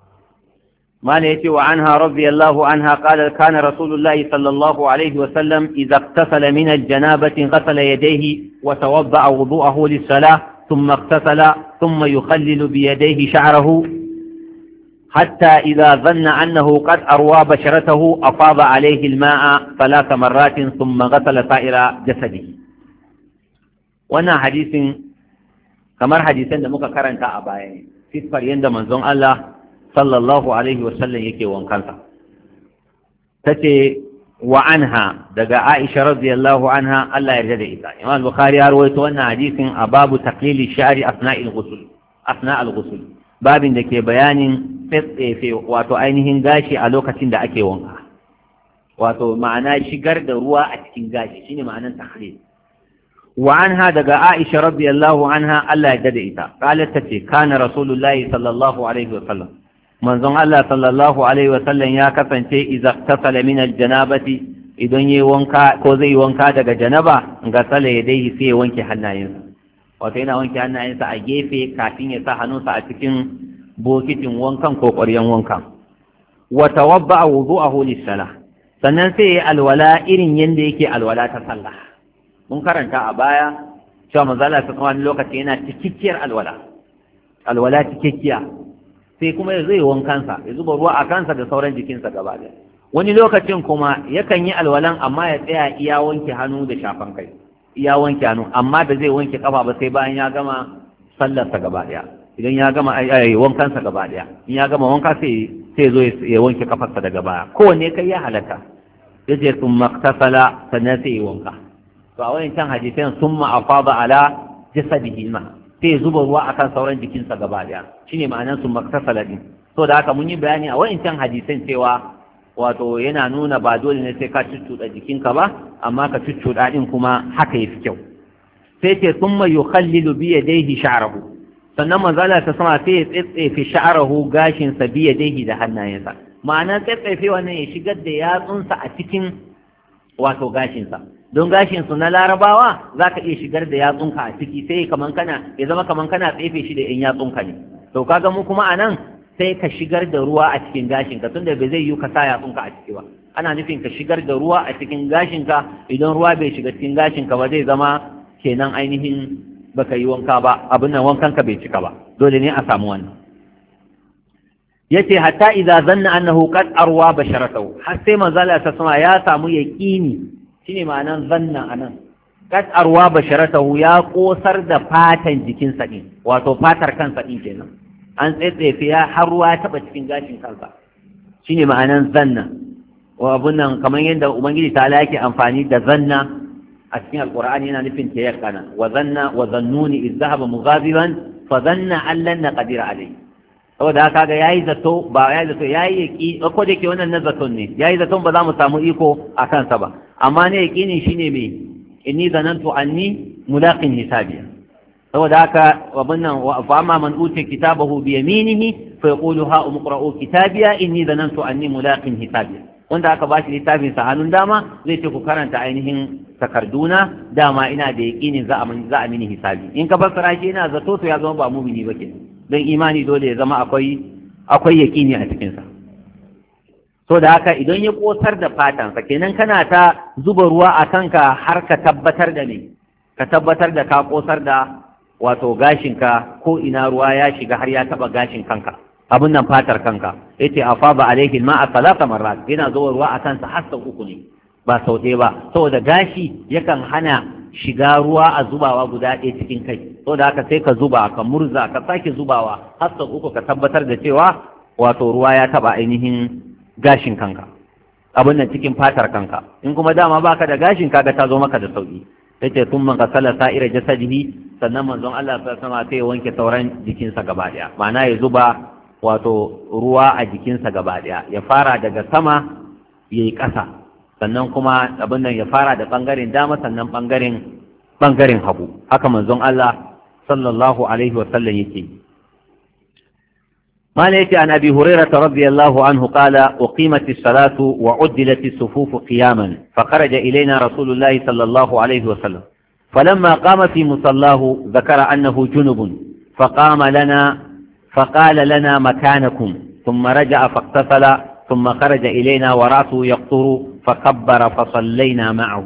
Mala yace wa anha radiyallahu anha qala kana rasulullahi sallallahu alaihi wa sallam idza iktasala min al-janabati ghasala yadayhi wa tawadda'a wudu'ahu lis-salah thumma iktasala thumma yukhallilu bi yadayhi sha'rahu حتى إذا ظن أنه قد أروى بشرته أفاض عليه الماء 3 مرات ثم غسل سائر جسده. وانا حديث كمر حديثين دموك كرنتا أباين سفر يند منزون الله صلى الله عليه وسلم يكي وانكانتا تتي وعنها دقاء عائشة رضي الله عنها الله يرجد إذا إمام البخاري أرويت وانا حديث أباب تقليل الشعر أثناء الغسل babin da ke bayanin tsetsefe wato ainihin gashi a lokacin da ake wanka, wato ma'ana shigar da ruwa a cikin gashi shine ma'anar tahlil. Wa anha daga Aisha radiyallahu anha Allah ya dade ita, qalat tace kana rasulullahi sallallahu alaihi wa sallam, manzon Allah sallallahu alaihi wa sallam ya kasance idza tasala min aljanabati, idan yayi wanka ko zai wanka daga janaba ga sala yadayhi sai ya wanke hannayensa, wato yana wanke hannayensa a gefe kafin ya sa hannunsa a cikin bokitin wankan ko ƙwaryan wankan. Wa tawabba'a wudu'ahu lis-salah, sannan sai ya alwala irin yanda yake alwala ta sallah. Mun karanta a baya cewa manzo Allah ta wani lokaci yana cikakkiyar alwala cikakkiya, sai kuma ya zai wankansa ya zuba ruwa a kansa da sauran jikinsa gaba ɗaya. Wani lokacin kuma yakan yi alwalan amma ya tsaya iya wanke hannu da shafan kai, ya wanke hannu amma da zai wanke kafa ba sai bayan ya gama sallarsa gaba daya, idan ya gama wankansa gaba daya, in ya gama wanka sai zo ya wanke kafarsa daga baya. Kowanne kai ya halatta, yace summa iktasala sannan sai ya wanka. To a wayancan hadisan summa afada ala jasadihi ma, sai zuba ruwa akan sauran jikinsa gaba daya, shine ma'anar summa iktasala din. So da haka mun yi bayani a wayancan hadisan cewa wato yana nuna ba dole ne sai ka cuccuɗa jikinka ba, amma ka cuccuɗa ɗin kuma haka ya fi kyau. Sai ce sun mai yukhallilu bi yadayhi sha'rahu, sannan manzala ta sama sai ya tsetsefe sha'rahu gashinsa bi yadayhi da hannayensa. Ma'ana tsetsefe wannan ya shigar da yatsunsa a cikin wato gashinsa, don gashinsu na larabawa za ka iya shigar da yatsunka a ciki sai ya zama kaman kana tsefe shi da ‘yan yatsunka ne. To kaga mu kuma a nan sai ka shigar da ruwa a cikin gashinka, tunda bai zai yi ka sa yatsunka a ciki ba. Ana nufin ka shigar da ruwa a cikin gashinka, idan ruwa bai shiga cikin gashinka ba zai zama kenan ainihin baka yi wanka ba, abin nan wankanka bai cika ba, dole ne a samu wannan. Yace hatta idza zanna annahu qad arwa basharatahu, har sai manzo Allah ta sama ya samu yaqini, shine ma'anan zanna anan. Qad arwa basharatahu, ya kosar da fatan jikinsa din, wato fatar kansa din kenan. An tsetsefe ya har ruwa ya taba cikin gashin kansa, shine ma'anan zanna. Wa abun nan kamar yadda ubangiji ta yake amfani da zanna a cikin alqur'ani yana nufin tayakkana, wa zanna wa zannuni iz dhahaba mughaziban fa zanna an lan naqdir alayhi. Saboda haka ga yayi zato yayi yaki ko da ke wannan na zaton ne, yayi zaton ba za mu samu iko a kansa ba, amma ne yaqini shine me inni zanantu anni mulaqin hisabiya. saboda haka abin nan fa amma man utiya kitabahu bi yaminihi fa yaqulu ha umqra'u kitabiya inni dhanantu anni mulaqin hisabiya. wanda aka bashi littafin sa hannun dama zai ce ku karanta ainihin takarduna dama ina da yaqinin za a mini hisabi. in ka fassara shi ina zato to ya zama ba mu'mini ba kenan, dan imani dole ya zama akwai yaqini a cikin sa. so da haka idan ya kosar da fatansa kenan kana ta zuba ruwa a kanka har ka tabbatar da ne ka tabbatar da ka kosar da wato gashinka ko ina ruwa ya shiga har ya taba gashin kanka abin nan fatar kanka yace afaba alaihi alma'a salasa marrat yana zuwa ruwa a kansa har sau uku ne ba sau ɗaya ba saboda gashi yakan hana shiga ruwa a zubawa guda ɗaya cikin kai saboda haka sai ka zuba ka murza ka sake zubawa har sau uku ka tabbatar da cewa wato ruwa ya taba ainihin gashin kanka abin nan cikin fatar kanka. in kuma dama baka da gashin kaga ta zo maka da sauki yace thumma qasala sa'ira jasadihi sannan manzon Allah sallallahu alaihi wasallam sai wanke sauran jikinsa gaba daya ma'ana ya zuba wato ruwa a jikinsa gaba daya ya fara daga sama yayi ƙasa sannan kuma abin nan ya fara da bangaren dama sannan bangaren hagu haka manzon Allah sallallahu alaihi wasallam yake. ما ليت عن أبي هريرة رضي الله عنه قال أقيمت الصلاة وعدلت الصفوف قياما فخرج إلينا رسول الله صلى الله عليه وسلم فلما قام في مصلاه ذكر أنه جنب فقال لنا مكانكم ثم رجع فاغتسل ثم خرج إلينا ورأسه يقطر فكبر فصلينا معه.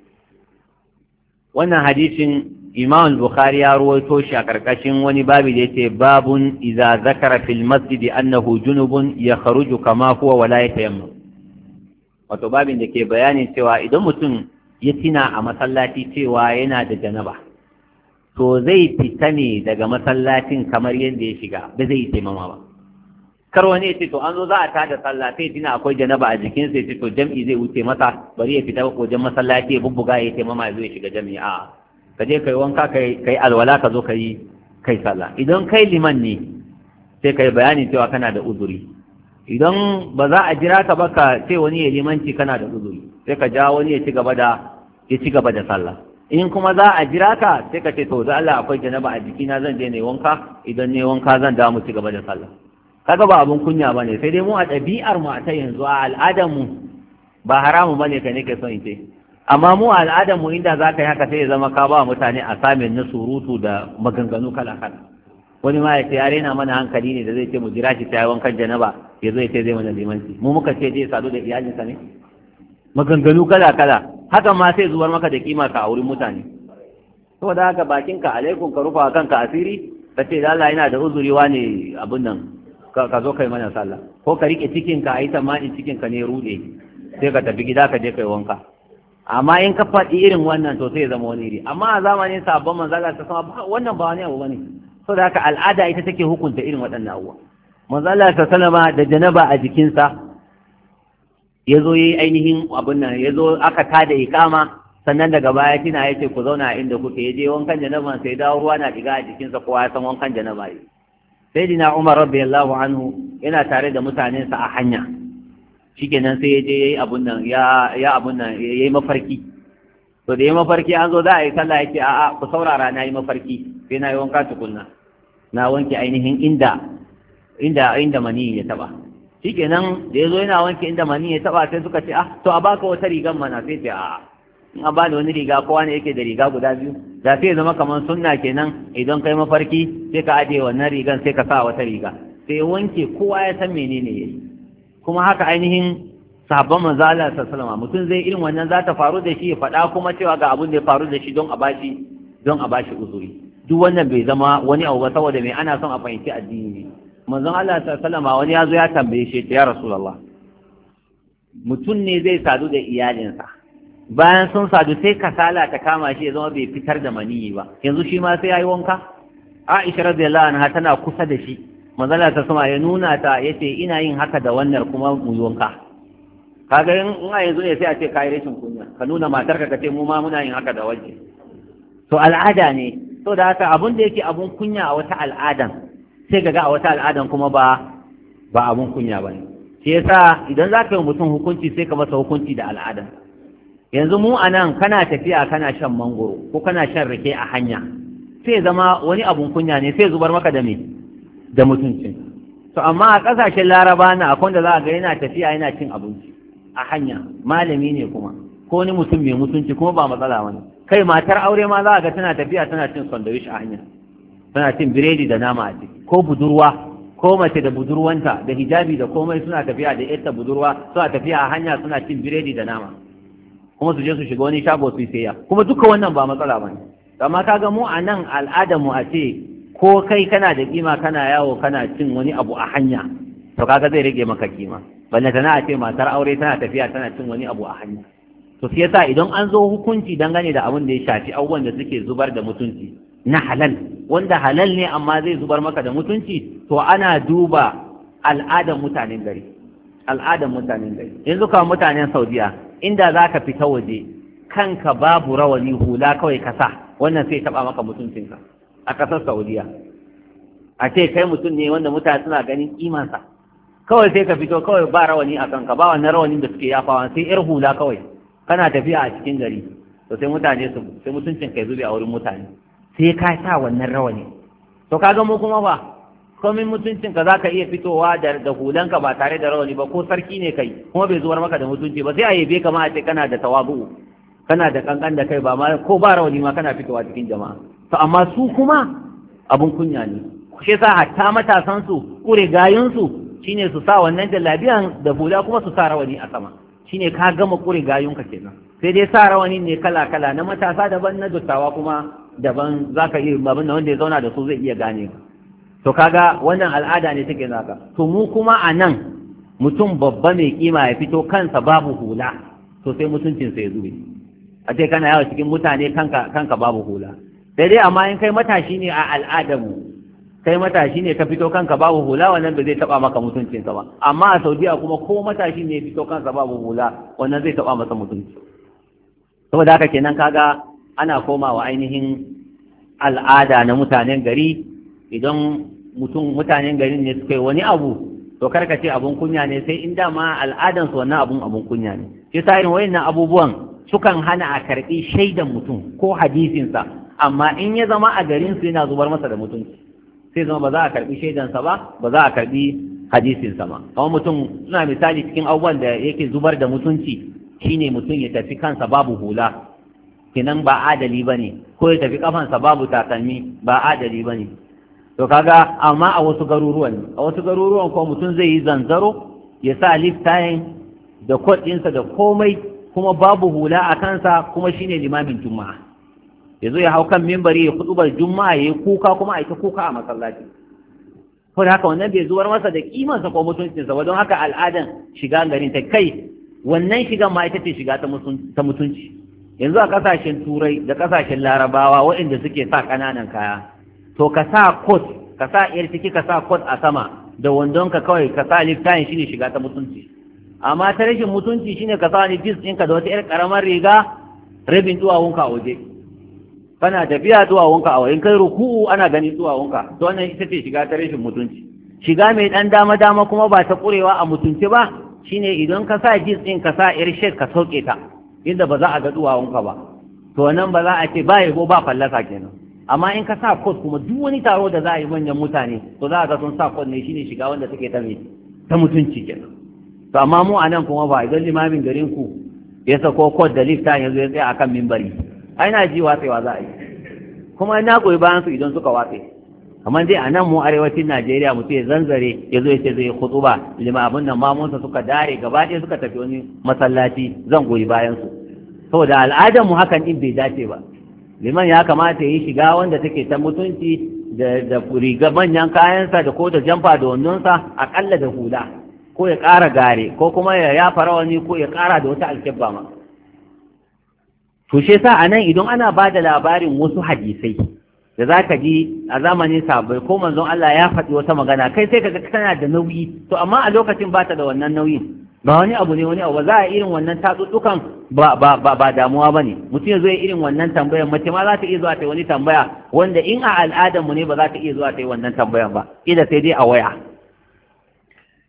وأن حديث Imam Bukhari ya ruwaito shi a karkashin wani babi da yace babun idza zakara fil masjid annahu junubun yakhruju kama huwa wala yatayammam. Wato babin da ke bayanin cewa idan mutum ya tina a masallaci cewa yana da janaba to zai fita ne daga masallacin kamar yadda ya shiga ba zai yi taimama ba. Kar wani ya ce to an zo za a tada sallah sai tina akwai janaba a jikin sai ce to jam'i zai wuce masa bari ya fita wajen masallaci ya bubbuga ya taimama ya zo ya shiga jam'i a'a. ka je kai wanka kai alwala ka zo kai sallah. idan kai liman ne sai kai bayani cewa kana da uzuri. idan ba za a jira ka ba ka ce wani ya limanci kana da uzuri sai ka ja wani ya ci gaba da sallah. in kuma za a jira ka sai ka ce to da Allah akwai janaba a jikina zan je ne wanka idan ne wanka zan dawo mu ci gaba da sallah. kaga ba abun kunya bane sai dai mu a ɗabi'ar mu a ta yanzu a al'adar mu ba haramu bane ka ne ke son ite amma mu al'adar mu inda za ka yi haka sai ya zama ka ba mutane a samin na surutu da maganganu kala-kala. wani ma ya ce ya rena mana hankali ne da zai ce mu jira shi ta yi wankan janaba ya zo ya ce zai mana limanci mu muka ce zai sadu da iyalinsa ne maganganu kala-kala haka ma sai zuwar maka da kima ka a wurin mutane. saboda haka bakinka alaikum ka rufa kanka asiri ka ce da Allah yana da uzuriwa ne abun nan ka zo kai mana sallah ko ka rike cikinka a yi tamanin cikinka ne rude sai ka tafi gida ka je kai wanka. amma in ka faɗi irin wannan to sai ya zama wani iri amma a zamanin sabon manzala ta sama wannan ba wani abu bane saboda haka al'ada ita take hukunta irin waɗannan abubuwa. manzala ta salama da janaba a jikinsa ya zo yi ainihin abin nan ya zo aka tada ikama sannan daga baya tina ya ce ku zauna a inda kuke ya je wankan janaba sai dawo ruwa na diga a jikinsa kowa ya san wankan janaba ne. sai dina Umar radiyallahu anhu yana tare da mutanensa a hanya shikenan sai ya je yayi abun nan yayi mafarki to da yayi mafarki an zo za a yi sallah yake a'a ku saurara na yi mafarki sai na yi wanka tukunna na wanke ainihin inda mani ya taba shikenan da yazo yana wanke inda mani ya taba sai suka ce to a baka wata rigan mana sai ce a'a in an bani wani riga kowa ne yake da riga guda biyu da sai zama kamar sunna kenan idan kai mafarki sai ka aje wannan rigan sai ka sa wata riga sai wanke kowa ya san menene yayi. kuma haka ainihin sahabban manzo Allah sallallahu alaihi wasallam mutum zai irin wannan za ta faru da shi ya faɗa kuma cewa ga abin da ya faru da shi don a bashi uzuri. duk wannan bai zama wani abu ba saboda mai ana son a fahimci addini ne. manzon Allah sallallahu alaihi wasallam wani ya zo ya tambaye shi ya rasulullah mutum ne zai sadu da iyalinsa bayan sun sadu sai kasala ta kama shi ya zama bai fitar da maniyi ba yanzu shi ma sai yayi wanka. Aisha radiyallahu anha tana kusa da shi manzala ta sama ya nuna ta yace ina yin haka da wannan kuma mu yi wanka. kaga in a yanzu ne sai a ce kai rashin kunya ka nuna matarka ka ce mu ma muna yin haka da waje to al'ada ne to da haka abun da yake abun kunya a wata al'adan sai ga a wata al'adan kuma ba abun kunya bane shi yasa idan za ka yi mutum hukunci sai ka masa hukunci da al'ada yanzu mu anan kana tafiya kana shan mangoro ko kana shan rake a hanya sai zama wani abun kunya ne sai zubar maka da me da mutuncin. To amma a kasashen Laraba na akwai da za ga yana tafiya yana cin abinci a hanya, malami ne kuma ko wani mutum mai mutunci kuma ba matsala wani. Kai matar aure ma za ga tana tafiya tana cin sandwich a hanya, tana cin biredi da nama a ciki, ko budurwa ko mace da budurwanta da hijabi da komai suna tafiya da yarta budurwa suna tafiya a hanya suna cin biredi da nama, kuma su je su shiga wani shago su yi sayya, kuma duka wannan ba matsala bane. Amma kaga mu a nan al'adar mu a ce ko kai kana da kima kana yawo kana cin wani abu a hanya, to kaga zai rage maka kima. Balle tana a ce matar aure tana tafiya tana cin wani abu a hanya. To sai yasa idan an zo hukunci dangane da abin da ya shafi abubuwan da suke zubar da mutunci na halal, wanda halal ne amma zai zubar maka da mutunci, to ana duba al'adar mutanen gari. Al'adar mutanen gari. Yanzu kawai mutanen Saudiya, inda za ka fita waje kanka babu rawani hula kawai ka sa, wannan sai taba maka mutuncinka a ƙasar Saudiya. A ce kai mutum ne wanda mutane suna ganin kimansa, kawai sai ka fito kawai ba rawani a kanka, ba wannan rawanin da suke yafawa, sai yar hula kawai kana tafiya a cikin gari, to sai mutane sai mutuncin kai zube a wurin mutane, sai ka sa wannan rawani. To kaga mu kuma ba komin mutuncin ka zaka iya fitowa da hulanka ba tare da rawani ba, ko sarki ne kai kuma bai zuwar maka da mutunci ba, sai a yabe ka ma a ce kana da tawabu, kana da kankan da kai, ba ma ko ba rawani ma kana fitowa cikin jama'a. To amma su kuma abun kunya ne, shi yasa hatta matasan su kure gayun su shine su sa wannan jallabiyan da hula kuma su sa rawani a sama, shine ka gama kure gayun ka kenan. Sai dai sa rawani ne kala kala, na matasa daban, na dattawa kuma daban, zaka yi abin da wanda ya zauna da su zai iya gane ka. To kaga wannan al'ada ne take naka. To mu kuma a nan mutum babba mai kima ya fito kansa babu hula, to sai mutuncinsa ya zube. A ce kana yawa cikin mutane kanka babu hula. Sai dai amma in kai matashi ne a al'adarmu, kai matashi ne ka fito kanka babu hula, wannan ba zai taba maka mutuncinsa ba. Amma a Saudiya kuma ko matashi ne ya fito kansa babu hula, wannan zai taba masa mutunci. Saboda haka kenan kaga ana komawa ainihin al'ada na mutanen gari. Idan mutanen garin ne suka yi wani abu, to karka ce abun kunya ne, sai in dama al'adansu wannan abun kunya ne. Shi sa irin wayannan abubuwan sukan hana a karɓi shaidan mutum ko hadisinsa, amma in ya zama a garinsu yana zubar masa da mutunci, sai zama ba za a karɓi shaidansa ba za a karɓi hadisinsa ba. Kamar mutum suna misali cikin abubuwan da yake zubar da mutunci shine mutum ya tafi kansa babu hula, kenan ba adali ba ne, ko ya tafi kafansa babu takalmi, ba adali ba ne. To kaga amma a wasu garuruwan ko mutum zai yi zanzaro ya sa liftayin da kot ɗinsa da komai, kuma babu hula a kansa, kuma shine limamin juma'a, ya zo ya hau kan mimbari ya kutubar juma'a ya yi kuka, kuma a yi ta kuka a masallaci. Ko da haka wannan bai zuwar masa da kimansa ko mutuncinsa ba, don haka al'adan shiga garin ta kai wannan shigan ma ita ce shiga ta mutunci. Yanzu a kasashen turai da kasashen larabawa waɗanda suke sa ƙananan kaya, to ka sa kot, ka sa yar ciki, ka sa kot a sama da wandon ka kawai, ka sa liftayin shine shiga ta mutunci. Amma ta rashin mutunci shine ka sa ni jins ɗinka da wata yar karamar riga, rabin duwawunka a waje, kana tafiya duwawunka a waje, kai ruku'u ana gani duwawunka, to wannan ita ce shiga ta rashin mutunci. Shiga mai ɗan dama dama kuma ba ta kurewa a mutunci ba shine idan ka sa jins ɗin ka sa yar shed ka sauke ta inda ba za a ga duwawunka ba, to nan ba za a ce ba yabo ba fallasa kenan. Amma in ka sa kot kuma duk wani taro da za a yi manyan mutane, to za a ga sun sa kot ne, shine shiga wanda take ta mutunci kenan. To amma mu a nan kuma ba, idan limamin garin ku ya sako kot da lifta yanzu ya tsaya akan mimbari, ai na ji watsewa za a yi, kuma na goyi bayan su idan suka watse. Kamar dai a nan mu arewacin Najeriya mutum ya zanzare ya zo ya ce zai khutuba, limamin nan mamunsa suka dare gaba ɗaya suka tafi wani masallaci, zan goyi bayan su, saboda al'adar mu hakan din bai dace ba. Liman ya kamata ya yi shiga wanda take ta mutunci da riga manyan kayansa da ko da jamfa da wandonsa, akalla da hula, ko ya ƙara gare, ko kuma ya yafa rawani, ko ya ƙara da wata alkebba ma. To shi yasa anan idan ana ba da labarin wasu hadisai da za ka ji a zamanin sahabbai ko manzon Allah ya faɗi wata magana, kai sai ka ga tana da nauyi, to amma a lokacin ba ta da wannan nauyin, ba wani abu ne wani abu ba, za a irin wannan tatsutsukan ba damuwa ba ne. Mutum ya zo ya irin wannan tambayar, mace ma za ta iya zuwa ta yi wani tambaya wanda in a al'adarmu ne ba za ta iya zuwa ta yi wannan tambayan ba, ida sai dai a waya.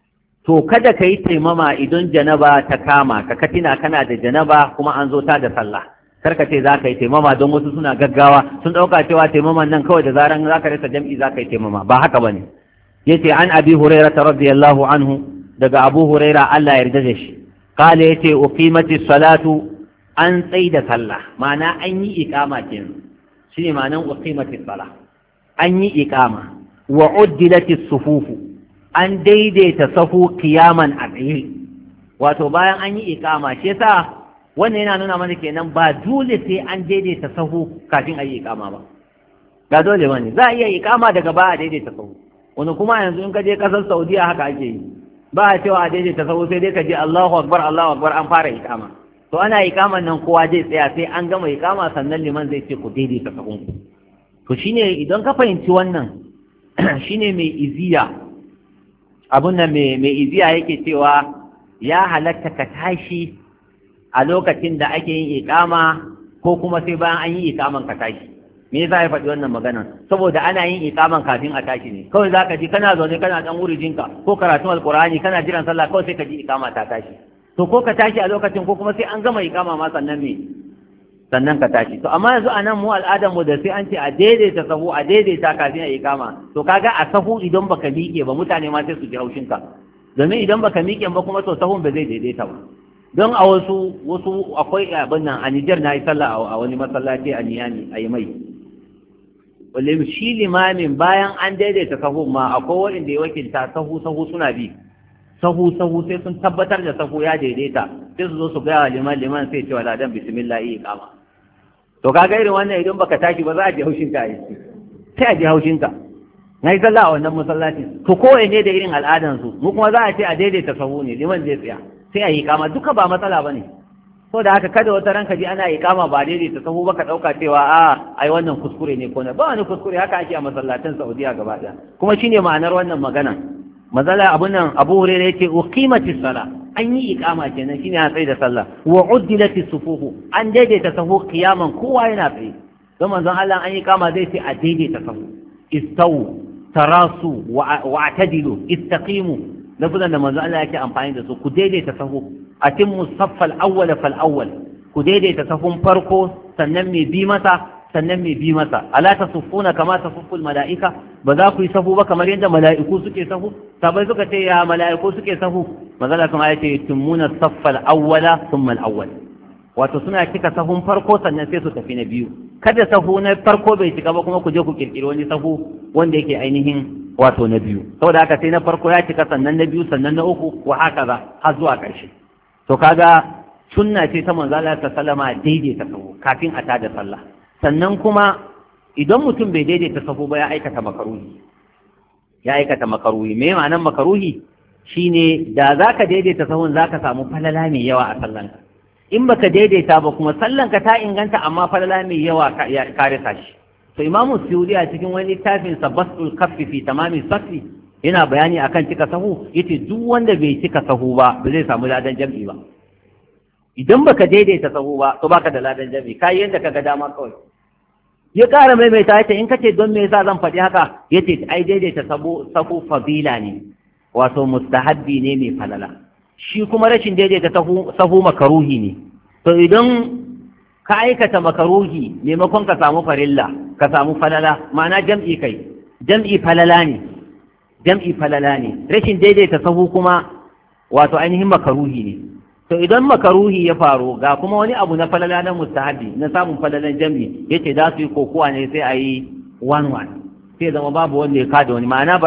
to kada ka yi taimama idan janaba ta kama ka katina kana da janaba kuma an zo ta da sallah karka ce za ka yi taimama don wasu suna gaggawa sun ɗauka cewa taimaman nan kawai da zaran za ka rasa jam'i za ka yi taimama ba haka ba ne yace an abi huraira radiyallahu anhu daga abu huraira Allah ya yarda da shi kale yace uqimati salatu an tsaida sallah ma'ana an yi iqama kenan shine ma'anan uqimati salah an yi iqama wa uddilati sufufu an daidaita safu qiyaman a tsaye wato bayan an yi iqama shi yasa wannan yana nuna mana kenan ba dole sai an daidaita sahu kafin a yi iqama ba dole bane za a iya iqama daga ba a daidaita sahu wani kuma yanzu in ka je kasar Saudiya haka ake yi ba a cewa a daidaita sahu sai dai ka je Allahu akbar an fara iqama to ana iqaman nan kowa zai tsaya sai an gama iqama sannan liman zai ce ku daidaita sahun to shine idan ka fahimci wannan shine mai iziya abun nan mai iziya yake cewa ya halatta ka tashi a lokacin da ake yin iqama ko kuma sai bayan an yi iqaman ka tashi me yasa ya faɗi wannan magana saboda ana yin iqaman kafin a tashi ne kawai zaka ji kana zaune kana dan wurijinka ko karatun alqur'ani kana jiran sallah kawai sai ka ji iqama ta tashi to ko ka tashi a lokacin ko kuma sai an gama iqama ma sannan ka tashi to amma yanzu anan mu al'adar mu da sai an ce a daidaita sahu a daidaita kafin a iqama to kaga a sahu idan baka miƙe ba mutane ma sai su ji haushin ka domin idan baka miƙe ba kuma to sahun ba zai daidaita ba don a wasu akwai abin nan a Nijar na yi sallah a wani masallaci a Niyami a yi mai wale shi limamin bayan an daidaita sahu ma akwai wanda ya wakilta sahu suna bi sahu sai sun tabbatar da sahu ya daidaita sai su zo su gaya wa liman sai cewa ladan bismillah yi kama to kaga irin wannan idan baka tashi ba za a ji haushin ka sai a ji haushin ka na yi sallah a wannan masallaci to kowa ne da irin al'adansu mu kuma za a ce a daidaita sahu ne liman zai tsaya sai a yi kama duka ba matsala ba ne so da haka kada wata ranka ji ana yi kama ba daidaita sahu ba ka ɗauka cewa ai wannan kuskure ne ko na ba wani kuskure haka ake a masallatan Saudiya gaba ɗaya kuma shine ma'anar wannan magana mazala abun nan Abu Hurairah yace uqimati sala an yi iqama kenan shine a tsaye da sallah wa uddilati sufufu an daidaita sahu qiyaman kowa yana tsaye don manzon Allah an yi iqama zai ce a daidaita sahu istawu tarasu wa atadilu istaqimu lafazan da manzo Allah yake amfani da su ku daidaita sahu atimmu saffal awwal fal awwal ku daidaita sahun farko sannan mai bi masa ala tasuffuna kama tasufful malaika ba za ku yi sahu ba kamar yadda mala'iku suke sahu sabai suka ce ya mala'iku suke sahu manzo Allah kuma yace tummuna saffal awwala thumma al awwal wato suna cika sahun farko sannan sai su tafi na biyu kada sahu na farko bai cika ba kuma ku je ku kirkiri wani sahu wanda yake ainihin wato na biyu saboda haka sai na farko ya cika sannan na biyu sannan na uku wa haka za har zuwa ƙarshe to kaga sunna ce ta manzo Allah sallama daidaita sahu kafin a tada sallah sannan kuma idan mutum bai daidaita sahu ba ya aikata makaruhi me ma'anar makaruhi shine da zaka daidaita sahun zaka samu falala mai yawa a sallanka in baka daidaita ba kuma sallanka ta inganta amma falala mai yawa ka rasa shi to imamu suyudi a cikin wani littafin sa basul kaffi fi tamami safi yana bayani akan cika sahu yace duk wanda bai cika sahu ba zai samu ladan jam'i ba idan baka daidaita sahu ba to baka da ladan jam'i kai yanda kaga dama kawai ya ƙara maimaita yace in kace don me yasa zan faɗi haka yace ai daidaita sahu fadila ne wato mustahabbi ne mai falala shi kuma rashin daidaita sahu makaruhi ne to idan ka aikata makaruhi maimakon ka samu farilla ka samu falala ma'ana jam'i falala ne rashin daidaita sahu kuma wato ainihin makaruhi ne to idan makaruhi ya faru ga kuma wani abu na falala na mustahabi na samun falalan jam'i yace za su yi kokowa ne sai a yi 1-1 sai zama babu wanda ya kada wani ma'ana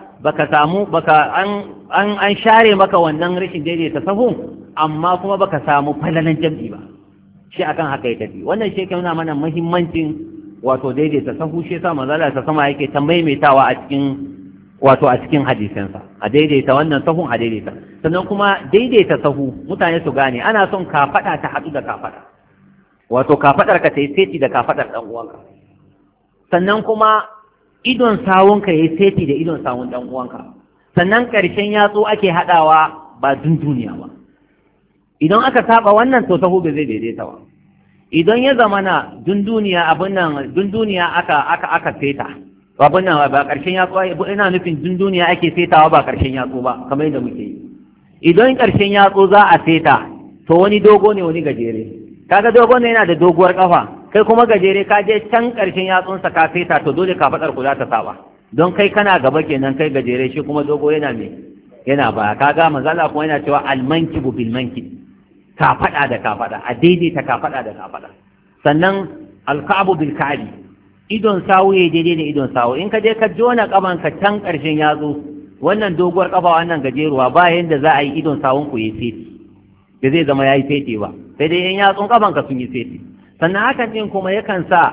an share maka wannan rashin daidaita sahun amma kuma baka samu falalan jam'i ba shi akan haka ya tafi wannan shi ke nuna mana muhimmancin wato daidaita sahu shi yasa manzo Allah sama yake ta maimaitawa a cikin hadisansa a daidaita wannan sahun a daidaita sannan kuma daidaita sahu mutane su gane ana son kafada ta haɗu da kafada wato kafadar ka ta yi seti da kafadar dan uwanka sannan kuma idon sawunka ya yi seti da idon sawun dan uwanka sannan ƙarshen yatsu ake haɗawa ba dunduniya ba idan aka saba wannan to sahu bai zai daidaita ba idan ya zamana dunduniya aka seta abin nan ba ƙarshen yatsu ina nufin dunduniya ake setawa ba ƙarshen yatsu ba kamar yadda muke yi idan ƙarshen yatsu za a seta to wani dogo ne wani gajere, kaga dogo ne yana da doguwar kafa, kai kuma gajere ka je can ƙarshen yatsunsa ka seta, to dole kafaɗar ku za ta saba, don kai kana gaba kenan kai gajere, shi kuma dogo yana me yana baya. Kaga manzala kuma yana cewa almankibu bil mankib, kafaɗa da kafaɗa, a daidaita kafaɗa da kafaɗa. Sannan alka'abu bil ka'bi, idon sawu ya daidai da idon sawu. In ka je ka jona kaman ka can ƙarshen yatsu, wannan doguwar kafa wannan gajeruwa, ba yanda za a yi idon sawun ku yi seti, da zai zama yayi seti ba, sai dai in yatsun kaman ka sun yi seti. Sannan hakan din kuma yakan sa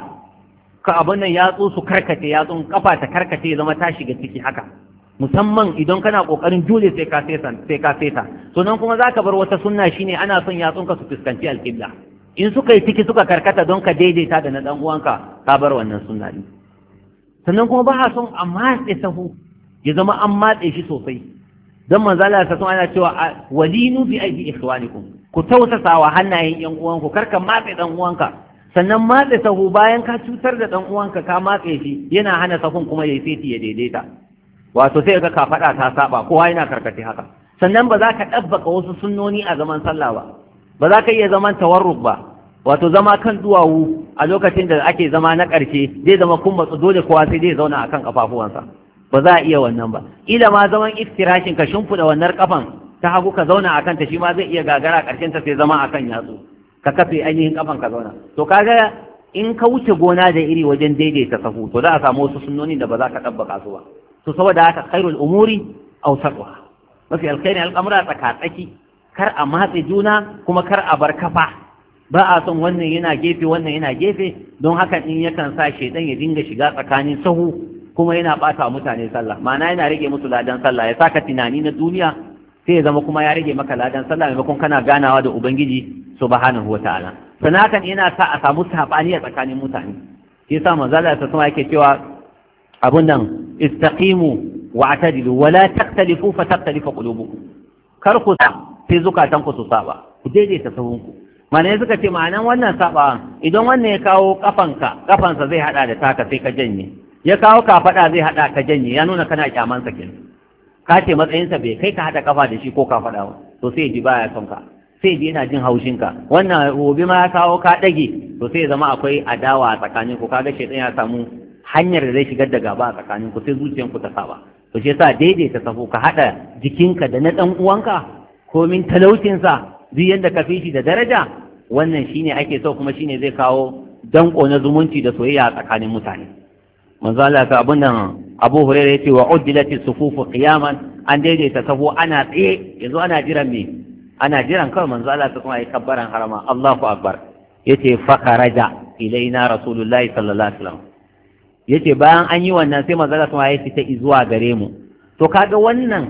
ka abun nan yatsu su karkace, yatsun kafa ta karkace ya zama ta shiga ciki haka, musamman idan kana kokarin jure sai ka seta. To nan kuma zaka bar wata sunna shine ana son yatsun ka su fuskanci alqibla. In suka yi ciki suka karkata don ka daidaita da na dan uwanka, ka bar wannan sunna din. Sannan kuma ba a son a matse sahu ya zama an matse shi sosai, don manzo Allah ta ana cewa walinu bi aidi ikhwanikum, ku tausasa wa hannayen yan uwanku, karka matse dan uwanka. Sannan matse sahu bayan ka cutar da dan uwanka ka matse shi yana hana sahun kuma yayi seti ya daidaita, wato sai ka fada ta saba, kowa yana karkace haka. Sannan ba za ka dabbaka wasu sunnoni a zaman sallah ba za ka iya zaman tawarruk ba, wato zama kan duwawu a lokacin da ake zama na ƙarshe zai zama kun matsu, dole kowa sai zai zauna akan kafafuwansa, ba za a iya wannan ba. Ila ma zaman iftirashin ka shimfiɗa wannan kafan ta hagu ka zauna akan ta, shi ma zai iya gagara, ƙarshen ta sai zama akan yatsu ka kafe ainihin kafan ka zauna. To kaga in ka wuce gona da iri wajen daidaita sahu, to za a samu wasu sunnoni da ba za ka tabbaka su ba. To saboda haka khairul umuri awsatuha, mafi alkhairin al'amura tsaka-tsaki, kar a matse juna kuma kar a bar kafa. Ba a son wannan yana gefe wannan yana gefe, don haka in yakan sa shedan ya dinga shiga tsakanin sahu, kuma yana bata mutane sallah, ma'ana yana rage musu ladan sallah, ya saka tunani na duniya, sai ya zama kuma ya rage maka ladan sallah maimakon kana ganawa da ubangiji subhanahu wataala. Sannan hakan yana sa a samu sabani a tsakanin mutane. Shi yasa manzo Allah ta sama yake cewa abun nan istaqimu wa'tadilu wala taqtalifu fataqtalifu qulubukum, kar ku sai zukatanku su saba, ku daidaita sahunku. Ma'ana suka ce ma'anan wannan saba, idan wannan ya kawo kafansa zai hada da taka sai ka janye, ya kawo kafada zai hada ka janye, ya nuna kana kyamansa kenan, ka ce matsayinsa bai kai ka hada kafa da shi ko kafada ba, to sai ji baya son ka, sai ji yana jin haushin ka. Wannan gobe ma ya kawo ka dage, to sai zama akwai adawa a tsakanin ku, kaga shedan ya samu hanyar da zai shigar da gaba a tsakanin ku, sai zuciyanku ta saba. To shi yasa daidaita safu, ka hada jikinka da na dan uwanka komin talaucinsa, duk yanda ka fi shi da daraja, wannan shine ake so, kuma shine zai kawo danko na zumunci da soyayya a tsakanin mutane. Manzo Allah ka abun nan Abu Hurairah yace wa uddilatis sufufu qiyaman, an daidaita safu ana tsaye, yanzu ana jiran me, ana jiran kawai manzo Allah ta kuma yi kabbaran harama, Allahu akbar, yace fa kharaja ilaina rasulullahi sallallahu alaihi wasallam, yace bayan an yi wannan sai manzo Allah kuma ya fita zuwa gare mu. To kaga wannan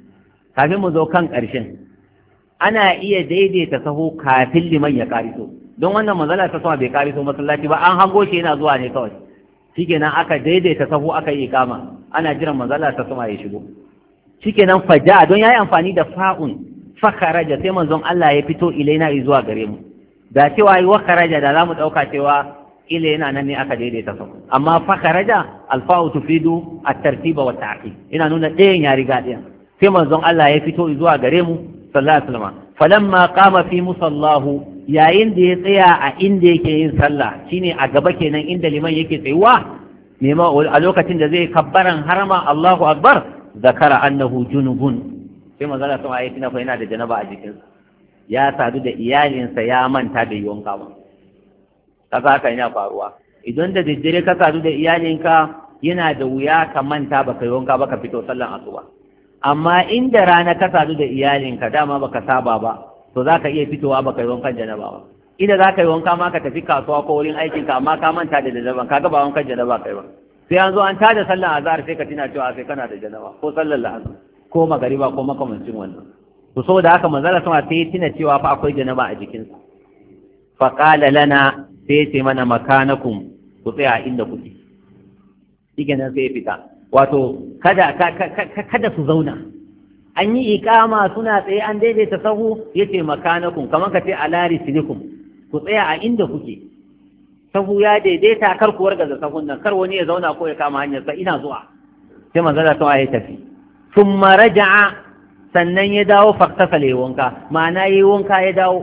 kafin mu zo kan ƙarshen, ana iya daidaita sahu kafin liman ya kariso, don wannan manzala ta sama bai kariso masallaci ba, an hango shi yana zuwa ne kawai, shikenan aka daidaita sahu aka yi ikama, ana jiran manzala ta sama ya shigo, shikenan faja, don yayi amfani da fa'un fa kharaja, sai manzon Allah ya fito ilaina zuwa gare mu. Da cewa yi wa kharaja da zamu dauka cewa ilaina nan ne aka daidaita sahu, amma fa kharaja alfa'u tufidu at-tartiba wa ta'qib, ina nuna ɗayan ya riga ɗayan. Sai manzon Allah ya fito zuwa gare mu sallallahu alaihi wasallam, falamma qama fi musallahu, yayin da ya tsaya a inda yake yin sallah, shine a gaba kenan inda liman yake tsayuwa, nema a lokacin da zai kabbaran harama Allahu akbar, zakara annahu junubun, sai manzo Allah sama ya tina fa yana da janaba a jikinsa, ya sadu da iyalinsa ya manta da yiwon kama. Kaga haka yana faruwa, idan da daddare ka sadu da iyalinka yana da wuya ka manta baka yiwon ka baka fito sallan asuba. Amma inda rana ka sadu da iyalinka dama baka saba ba, to za ka iya fitowa baka yi wankan janaba ba. Ida za ka yi wanka ma ka tafi kasuwa ko wurin aikinka, amma ka manta da janaban, kaga ba wankan janaba kai ba. Sai an zo an tada sallan azhar sai ka tina cewa sai kana da janaba, ko sallar la'asar ko magariba ko makamancin wannan. To saboda haka manzala sama sai ya tina cewa fa akwai janaba a jikinsa. Fa qala lana, sai ya ce mana makanakum, ku tsaya inda kuke. Shikenan sai ya fita. Wato kada su zauna, an yi ikama suna tsaye an daidaita sahu, yace makanakum, kamar ka ce ala rislikum, ku tsaya a inda kuke, sahu ya daidaita, kar ku wargaza sahun nan, kar wani ya zauna ko ya kama hanyar sa, ina zuwa. Sai manzala ta ya tafi, thumma raja'a, sannan ya dawo faktasala ya wanka, ma'ana ya wanka ya dawo,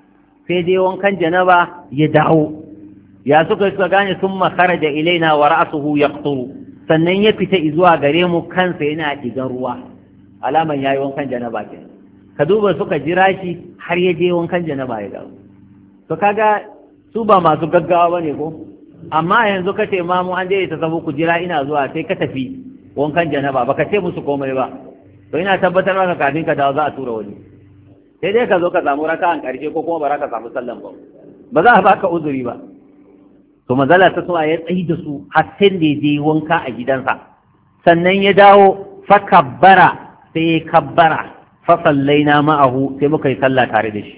sai dai wankan janaba ya dawo. Ya suka gane sun makara da ilaina wa ra'asuhu yaqturu, sannan ya fita zuwa gare mu kansa yana digan ruwa, alaman yayi wankan janaba kenan. Ka duba suka jira shi har ya je wankan janaba ya dawo. To kaga su ba masu gaggawa bane ko, amma yanzu ka ce ma mu an je ta sabu ku jira ina zuwa, sai ka tafi wankan janaba baka ce musu komai ba, to ina tabbatar maka kafin ka dawo za a tura wani, sai dai ka zo ka samu raka'an karshe ko kuma ba za ka samu sallan ba za a baka uzuri ba. To mazala ta suna ya tsayi da su har sai da je wanka a gidansa, sannan ya dawo fa kabbara, sai ya kabbara fa sallaina ma'ahu, sai muka yi sallah tare da shi.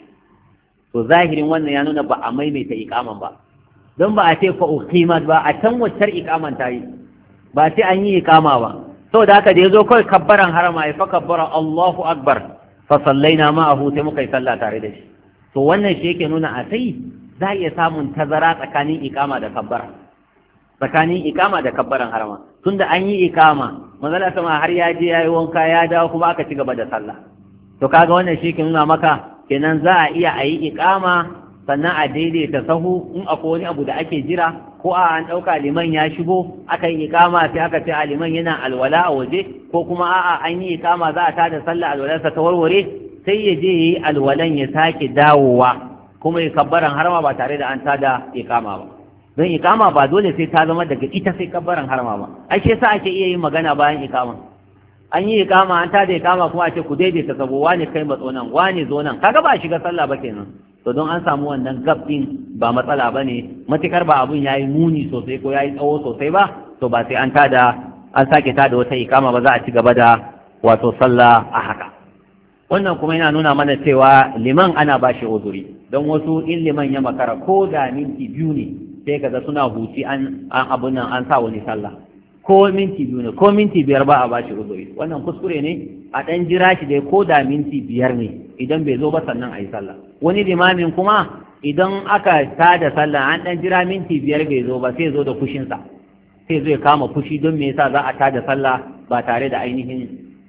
To zahirin wannan ya nuna ba a maimaita iqaman ba, don ba a ce fa uqimat ba, a can waccar iqaman ta yi, ba sai an yi iqama ba. Saboda haka da yazo kawai kabbaran harama ya fa kabbara Allahu akbar fa sallaina ma'ahu, sai muka yi sallah tare da shi. To wannan shi yake nuna a sai za a iya samun tazara tsakanin iqama da kabbara, tsakanin iqama da kabbaran harama. Tunda an yi iqama manzala sama har ya je yayi wanka ya dawo kuma aka ci gaba da sallah. To kaga wannan shi ke nuna maka kenan za a iya a yi iqama sannan a daidaita sahu in akwai wani abu da ake jira, ko a an ɗauka liman ya shigo aka yi iqama sai aka ce a liman yana alwala a waje, ko kuma a'a an yi iqama za a tada sallah alwalarsa ta warware, sai ya je yayi alwalan ya sake dawowa kuma ya kabbaran harama ba tare da an tada iqama ba. Don iqama ba dole sai ta zama daga ita sai kabbaran harama ba, ai shi yasa ake iya yin magana bayan iqama. An yi iqama an tada iqama kuma a ce ku daidaita sabo, wani kai matso nan, wani zo nan, kaga ba a shiga sallah ba kenan. To don an samu wannan gab din ba matsala bane, matukar ba abun yayi muni sosai ko yayi tsawo sosai ba, to ba sai an sake tada wata iqama ba, za a ci gaba da wato sallah a haka. Wannan kuma yana nuna mana cewa liman ana ba shi uzuri, don wasu in liman ya makara ko da minti biyu ne sai kaga suna huci an abun nan an sa wani sallah, ko minti biyu ne ko minti biyar ba a ba shi uzuri. Wannan kuskure ne, a ɗan jira shi dai ko da minti biyar ne, idan bai zo ba sannan a yi sallah. Wani limamin kuma idan aka tada sallah an ɗan jira minti biyar bai zo ba, sai zo da fushinsa, sai zai kama fushi don me yasa za a tada sallah ba tare da ainihin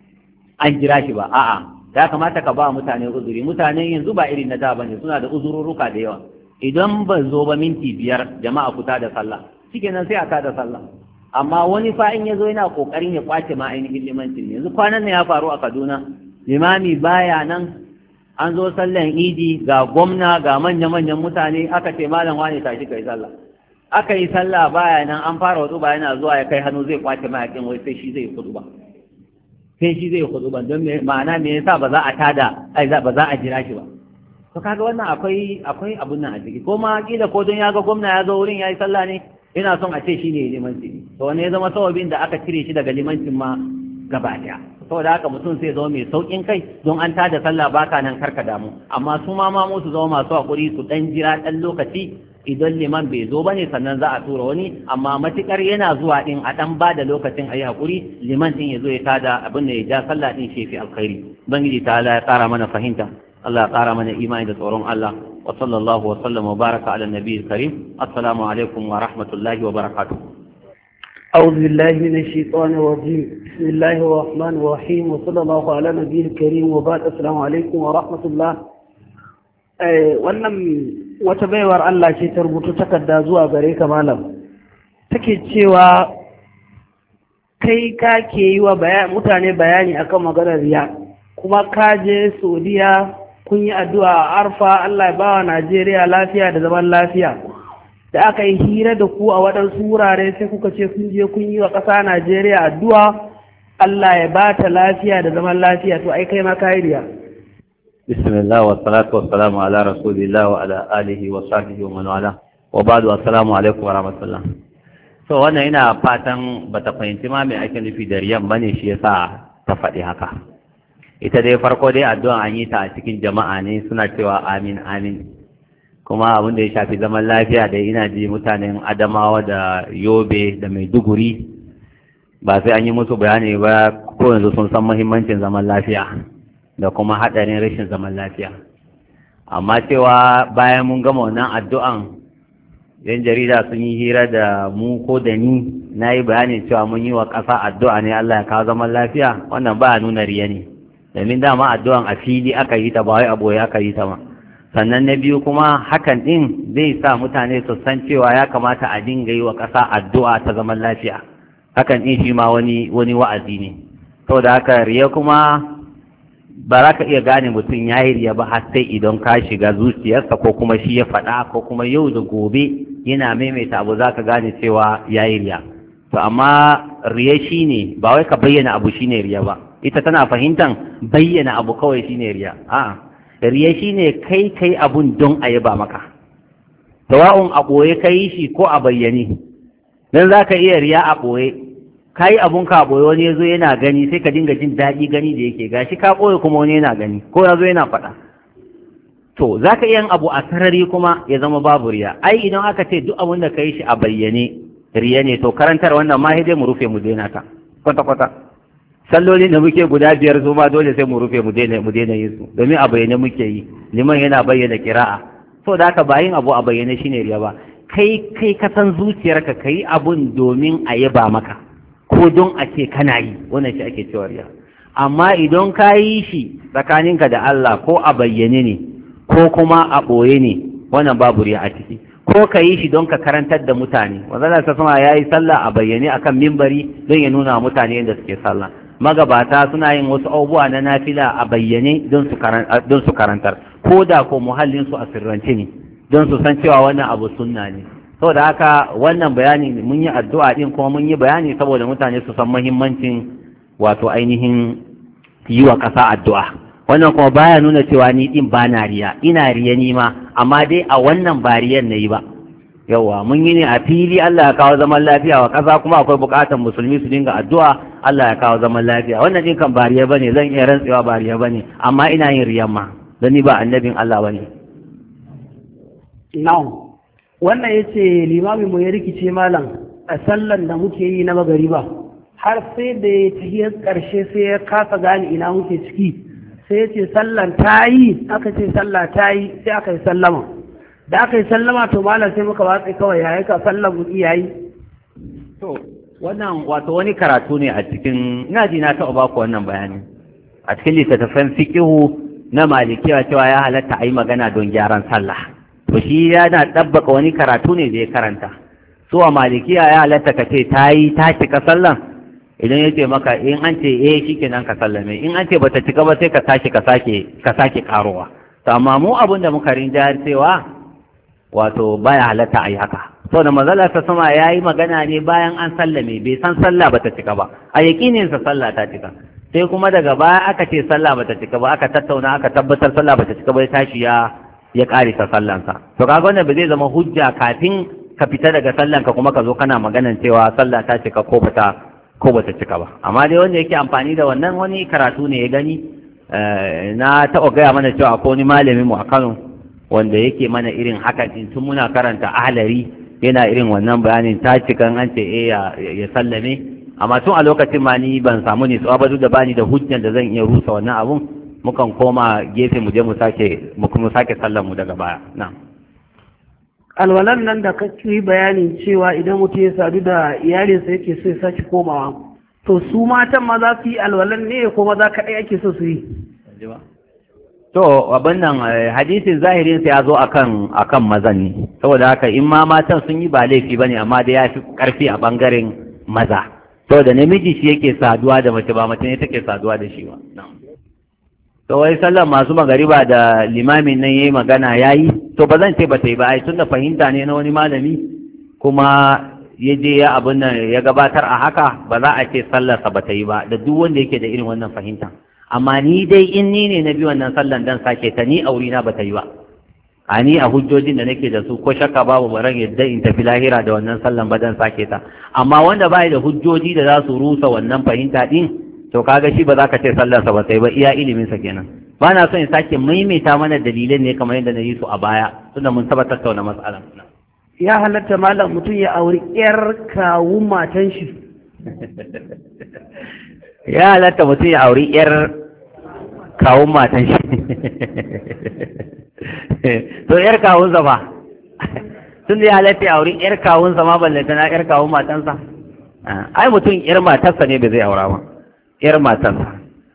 an jira shi ba. A'a, ya kamata ka ba mutane uzuri. Mutane yanzu ba irin na da bane, suna da uzurruka da yawa. Idan ba zo ba minti biyar jama'a fita da sallah, shikenan sai a tada sallah. Amma wani fa in yazo yana kokarin ya kwace ma ainihin limancin. Yanzu kwanan nan ya faru a Kaduna, limami baya nan, an zo sallan idi ga gwamna ga manya-manyan mutane, aka ce malam wani tashi kai sallah. Aka yi sallah baya nan, an fara hudu ba yana zuwa ya kai hannu zai kwace mayakin, wai sai shi zai hudu ba. Sai shi zai hudu ban don ma'ana me yasa ba za a tada ba za a jira shi ba. To kaga wannan akwai abun nan a ciki, ko ma kila ko don ya ga gwamna ya zo wurin yayi sallah ne ina son a ce shine limanci, to wani ya zama sababin da aka cire shi daga limancin ma gaba daya. Saboda haka mutum sai zama mai saukin kai, don an tada sallah baka nan karka damu, amma su ma mu su zama masu hakuri, su dan jira dan lokaci, idan liman bai zo bane sannan za a tura wani, amma matukar yana zuwa din a dan ba da lokacin ayi hakuri, liman din ya zo ya tada abin da ya ja sallah din shefi alkhairi. Ubangiji ta Allah ya tsara mana fahimta, Allah ya tsara mana imani da tsoron Allah. Wa sallallahu wa sallam wa baraka ala nabiyil karim. Assalamu alaikum wa rahmatullahi wa barakatuh. أعوذ بالله من الشيطان الرجيم. بسم الله الرحمن الرحيم، وصلى الله على نبي الكريم، وبعد. السلام عليكم ورحمة الله. wannan wata baiwar Allah ce ta rubuta takarda zuwa gare ka malam, take cewa kai ka ke yi wa mutane bayani akan maganar riya, kuma ka je Saudiya kun yi addu'a a Arfa, Allah ya bawa Najeriya lafiya da zaman lafiya. Da aka yi hira da ku a waɗansu wurare sai kuka ce kun je kun yi wa ƙasa Najeriya addu'a Allah ya ba ta lafiya da zaman lafiya, to ai kai ma ka yi riya. Bismillah wa salatu wa salamu ala rasulillah wa ala alihi wa sahbihi wa man wala, wa ba'du. Assalamu alaikum wa rahmatullah. So wannan ina fatan bata fahimci ma me ake nufi da riyan bane, shi yasa ta faɗi haka. Ita dai farko dai addu'a an yi ta a cikin jama'a ne, suna cewa amin amin. Kuma abin da ya shafi zaman lafiya da ina ji mutanen Adamawa da Yobe da Maiduguri ba sai an yi musu bayani ba, ko yanzu sun san muhimmancin zaman lafiya da kuma haɗarin rashin zaman lafiya. Amma cewa bayan mun gama wannan addu'an, yan jarida sun yi hira da mu ko da ni na yi bayanin cewa mun yi wa ƙasa addu'a ne Allah ya kawo zaman lafiya, wannan ba nuna riya ne. domin dama addu'an a fili aka yi ta ba wai a boye aka yi ta ma. Sannan na biyu kuma hakan din zai sa mutane su san cewa ya kamata a dinga yi wa ƙasa addu'a ta zaman lafiya. Hakan din shi ma wani wa'azi ne. Saboda haka riya kuma ba za ka iya gane mutum ya yi riya ba har sai idan ka shiga zuciyarsa ko kuma shi ya faɗa ko kuma yau da gobe yana maimaita abu za ka gane cewa ya yi riya. To amma riya shi ne ba wai ka bayyana abu shi ne riya ba, ita tana fahimtan bayyana abu kawai shi ne riya. A'a, riya shi ne kai abun don a yaba maka, sawa'un a ɓoye ka yi shi ko a bayyane. Don za ka iya riya a ɓoye, ka yi abun ka a ɓoye wani ya zo yana gani sai ka dinga jin daɗi gani da yake gashi ka ɓoye kuma wani yana gani ko ya zo yana faɗa. To za ka iya yin abu a sarari kuma ya zama babu riya. Ai idan aka ce duk abin da ka yi shi a bayyane riya ne, to karantar wannan ma dai mu rufe mu daina ta kwata-kwata. Sallolin da muke guda 5 su ma dole sai mu rufe mu daina yin su, domin a bayyane muke yi, liman yana bayyana kira'a. So da haka ba yin abu a bayyane shine riya ba. Kai ka san zuciyarka ka yi abun domin a yaba maka ko don a ce kana yi, wannan shi ake cewa riya. Amma idan ka yi shi tsakaninka da Allah ko a bayyane ne ko kuma a ɓoye ne, wannan babu riya a ciki. Ko ka yi shi don ka karantar da mutane, wanda ta sama ya yi sallah a bayyane akan mimbari don ya nuna mutane yadda suke sallah. Magabata suna yin wasu abubuwa na nafila a bayyane don su karantar, ko da ko muhallinsu a sirrance ne don su san cewa wannan abu sunna ne. Saboda haka wannan bayani mun yi addu'a din kuma mun yi bayani saboda mutane su san muhimmancin wato ainihin yi wa ƙasa addu'a. Wannan kuma baya nuna cewa ni din ba na riya, ina riya ni ma, amma dai a wannan ba riyan na yi ba. Yawwa mun yi ne a fili Allah ya kawo zaman lafiya wa ƙasa, kuma akwai buƙatar musulmi su dinga addu'a Allah ya kawo zaman lafiya. Wannan din kan ba riya bane, zan iya rantsewa ba riya bane, amma ina yin riyan ma don ni ba annabin Allah bane. Now, wannan yace limamin mu ya rikice malam a sallan da muke yi na magariba, har sai da ya tahiyar ƙarshe sai ya kasa gane ina muke ciki. Sai ya ce sallan ta yi, aka ce sallah ta yi, sai aka yi sallama. Da aka yi sallama to malam sai muka watsa kawai ya ka sallan mu iyayi. To wannan wato wani karatu ne a cikin, ina ji na taɓa baku wannan bayani a cikin littattafan fiqihu na malikiya cewa ya halatta a yi magana don gyaran sallah. To shi yana ɗabbaka wani karatu ne da ya karanta. So a malikiya ya halatta ka ce ta yi ta cika sallan, idan ya ce maka in an ce shi kenan ka sallame, in an ce bata cika ba sai ka tashi ka sake karowa. To amma mu abin da muka rinjayar cewa wato baya halatta a yi haka. So da manzala ta sama ya yi magana ne bayan an sallame, bai san sallah bata cika ba, a yaƙininsa sallah ta cika. Sai kuma daga baya aka ce sallah bata cika ba, aka tattauna aka tabbatar sallah bata cika ba, ya tashi ya ƙarisa sallansa. To kaga wannan ba zai zama hujja kafin ka fita daga sallanka kuma ka zo kana maganan cewa sallah ta cika ko bata cika ba. Amma dai wanda yake amfani da wannan wani karatu ne ya gani. Na taɓa gaya mana cewa akwai wani malamin mu a Kano wanda yake mana irin haka din tun muna karanta ahlari, yana irin wannan bayanin ta cika an ce ya sallame. Amma tun a lokacin ma ni ban samu ne ba, duk da bani da hujjan da zan iya rusa wannan abun, mukan koma gefe mu je mu sake sallar mu daga baya. Na'am. Alwalan nan da ka yi bayanin cewa idan mutum ya sadu da iyalinsa yake so ya sake komawa, to su matan ma za su yi alwalan ne ko maza kaɗai ake so su yi? To abin nan hadisin zahirin sa ya zo akan mazan ne, saboda haka in ma matan sun yi ba laifi bane, amma da ya fi karfi a bangaren maza. Saboda namiji shi yake saduwa da mace, ba mace ne take saduwa da shi ba. To wai sallan masu magariba da limamin nan yayi magana yayi, to ba zan ce ba ta yi ba, ai tunda fahimta ne na wani malami kuma ya je ya abin nan ya gabatar a haka, ba za a ce sallarsa ba ta yi ba da duk wanda yake da irin wannan fahimta. Amma ni dai in ni ne na bi wannan sallan dan sake ta, ni aurina ba ta yi ba. A ni a hujjojin da nake da su ko shakka babu baran yadda in tafi lahira da wannan sallan ba dan sake ta. Amma wanda bai da hujjoji da za su rusa wannan fahimta din, to kaga shi ba za ka ce sallarsa ba sai ba, iya iliminsa kenan. Ba na so in sake maimaita mana dalilai ne kamar yadda na yi su a baya, tunda mun saba tattauna matsalan. Ya halatta malam mutum ya auri ƴar kawun matan shi? Ya halatta mutum ya auri ƴar kawun matan shi. To ƴar kawunsa ba, tun da ya halatta ya auri ƴar kawunsa ma ballanta na ƴar kawun matansa. Ai mutum ƴar matarsa ne bai zai aura ba, ƴar matarsa.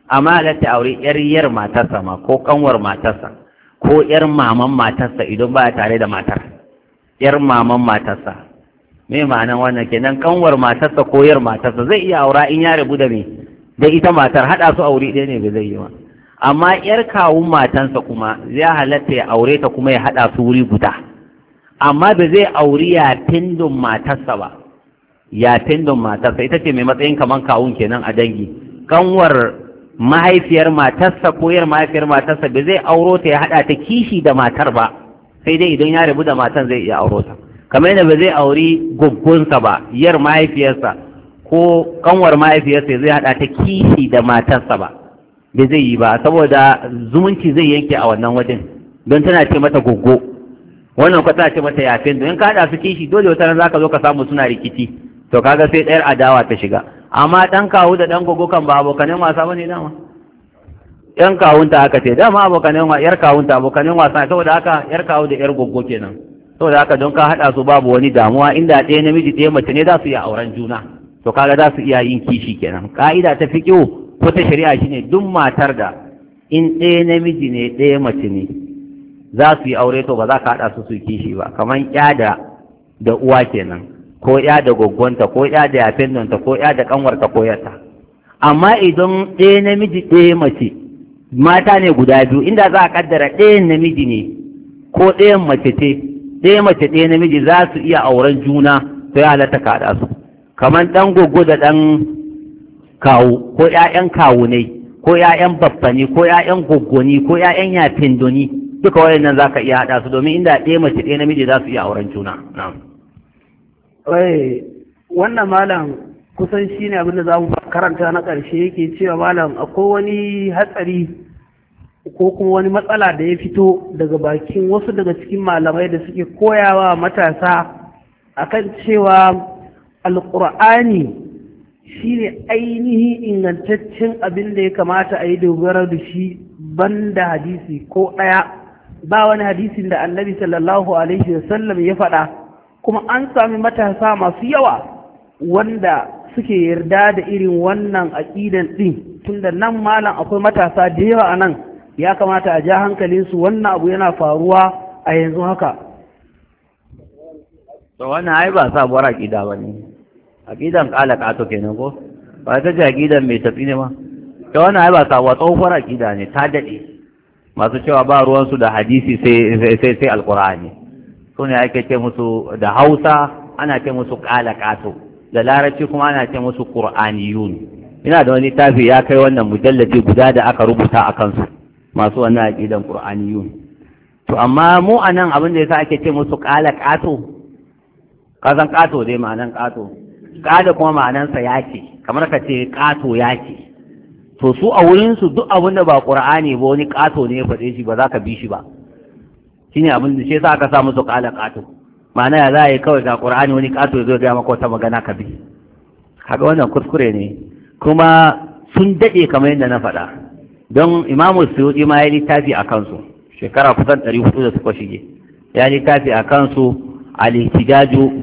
amma halatta aure yar matarsa ma ko kanwar matarsa ko yar maman matarsa idan ba tare da matar, yar maman matarsa. Me ma'anan wannan kenan? Kanwar matarsa ko yar matarsa zai iya aura in ya rabu da me da ita matar, hada su aure ɗaya ne ba zai yi ba. Amma yar kawun matansa kuma zai halatta ya aure ta kuma ya hada su wuri guda, amma ba zai auri ya tindin matarsa ba. Ya tindin matarsa ita ce mai matsayin kaman kawun kenan a dangi. Kanwar mahaifiyar matarsa ko yar mahaifiyar matarsa ba zai auro ta ya hada ta kishi da matar ba, sai dai idan ya rabu da matan zai iya auro ta. Kamar yadda ba zai auri goggonsa ba, yar mahaifiyarsa ko kanwar mahaifiyarsa zai hada ta kishi da matarsa ba zai yi ba, saboda zumunci zai yanke a wannan wajen, don tana ce mata goggo, wannan kwa tana ce mata yafin. don ka hada su kishi dole wata za ka zo ka samu suna rikici, to kaga sai ɗayar adawa ta shiga. Amma ɗan kawu da ɗan goggo kan ba abokanen wasa bane dama, ɗan kawunta aka ce dama yar kawunta abokanen wasa, saboda haka yar kawu da yar goggo kenan. saboda haka don ka haɗa su babu wani damuwa, inda ɗaya namiji ɗaya mace ne za su iya auren juna, to kaga za su iya yin kishi kenan. Ka'ida ta fiqh ko ta shari'a shine duk matar da in ɗaya namiji ne ɗaya mace ne za su yi aure, to ba za ka haɗa su kishi ba, kamar ƴa da uwa kenan, ko ƴa da goggonta ko ƴa da yafendonta ko ƴa da kanwarta ko yarta. Amma idan ɗaya namiji ɗaya mace, mata ne guda biyu, inda za a kaddara ɗayan namiji ne ko ɗayan mace ce, ɗaya mace ɗaya namiji za su iya auren juna, to ya halatta ka haɗa su. Kamar ɗan goggo da ɗan kawu ko ƴaƴan kawunai ko ƴaƴan babbani ko ƴaƴan goggoni ko ƴaƴan yafindoni, duka wayannan za ka iya haɗa su, domin inda ɗaya mace ɗaya namiji za su iya auren juna. Wannan malam kusan shi ne abin da za mu karanta na ƙarshe, yake cewa malam akwai wani hatsari ko kuma wani matsala da ya fito daga bakin wasu daga cikin malamai da suke koyawa matasa akan cewa alƙur'ani shine ainihi ingantaccen abin da ya kamata a yi dogara da shi, banda hadisi ko ɗaya. Ba wani hadisin da annabi sallallahu alaihi wasallam ya faɗa, kuma an sami matasa masu yawa wanda suke yarda da irin wannan aƙidan ɗin. Tunda nan malam akwai matasa da yawa a nan, ya kamata a ja hankalinsu, wannan abu yana faruwa a yanzu haka. To wannan ai ba sabuwar aƙida ba ne, aƙidan ƙala ƙato kenan ko ba ta ce aƙidan mai tafi ne ma. To wannan ai ba sabuwar, tsohuwar aƙida ne, ta daɗe. Masu cewa ba ruwansu da hadisi sai alƙur'ani, su ne ake ce musu da Hausa ana ce musu ƙala ƙato, da Larabci kuma ana ce musu ƙur'aniyun. Ina da wani tafi ya kai wannan mujallaci guda da aka rubuta a kansu, masu wannan aƙidan ƙur'aniyun. To amma mu a nan abin da yasa ake ce musu ƙala ƙato, kasan ƙato dai ma'anan ƙato, ƙada kuma ma'anansa ya ce, kamar ka ce ƙato ya ce. To su a wurinsu duk abin da ba ƙur'ani ba wani ƙato ne ya faɗe shi, ba za ka bi shi ba. Shi ne abin da shi yasa aka sa musu ƙala ƙato, ma'ana ya za a yi kawai ga ƙur'ani wani ƙato ya zo gaya maka wata magana ka bi. Kaga wannan kuskure ne, kuma sun daɗe kamar yadda na faɗa. Don Imamu Suyuɗi ma ya littafi a kansu, shekara kusan 400 da suka shige, ya littafi a kansu al-ihtijaju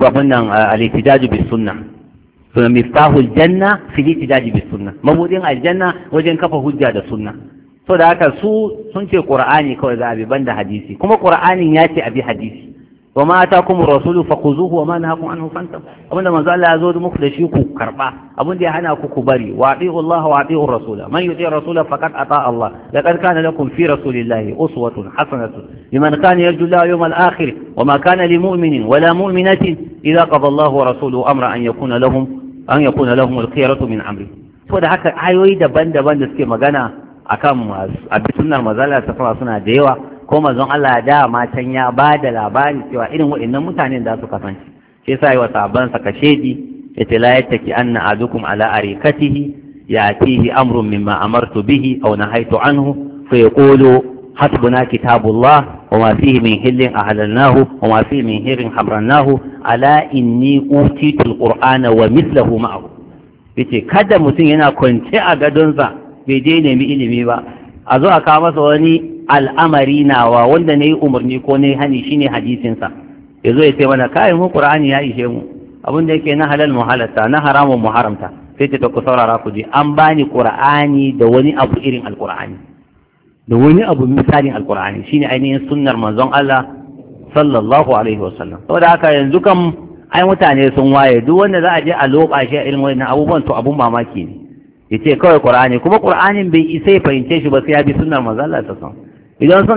bis sunna, sunan miftahul janna fi al-ihtijaj bis sunna, mabudin aljanna wajen kafa hujja da sunna. So da haka su sun ce Qur'ani kawai za a bi banda hadisi, kuma Qur'anin ya ce a bi hadisi. Wa ma atakum rasulu fakhuzuhu wa ma nahakum anhu fantahu. Abinda manzo Allah ya zo muku da shi ku karba, abinda ya hana ku ku bari. Wa ati'u Allah wa ati'u rasula. Man yuti' rasula faqad ata Allah. Laqad kana lakum fi rasulillahi uswatun hasanatun liman kana yarju Allah yawm al-akhir wa ma kana li mu'minin wa la mu'minatin idha qada Allah wa rasuluhu amra an yakuna lahum al-khiyaratu min amri. So da haka ayoyi daban-daban da suke magana akan abin sunnar mazala ta fara suna da yawa, ko manzon Allah da matan ya ba da labari cewa irin waɗannan mutanen da su kasance. Shi yasa yi wa sahabban sa kashedi yace la yattaki anna adukum ala arikatihi yatihi amrun mimma amartu bihi aw nahaytu anhu fa yaqulu hasbuna kitabullah wa ma fihi min hillin ahlalnahu wa ma fihi min hirin habrannahu ala inni utitu alqur'ana wa mithluhu ma'ahu. Yace kada mutum yana kwance a gadonsa bai je nemi ilimi ba, a zo a kawo masa wani al'amari nawa wanda na yi umarni ko na yi hani shine hadisinsa, ya zo ya ce mana kayan mu ƙur'ani ya ishe mu, abin da yake na halal mu halatta, na haramun mu haramta, sai ce ta ku saurara ku je an bani qur'ani da wani abu irin alqur'ani da wani abu misalin alqur'ani shine ainihin sunnar manzon Allah sallallahu alaihi wasallam. Saboda haka yanzu kam ai mutane sun waye, duk wanda za a je a loba shi a irin wannan abubuwan to abun mamaki ne. Yace kawai qur'ani, kuma qur'anin bai isa ya fahimce shi ba sai ya bi sunnar manzon Allah sallallahu alaihi wasallam. Idan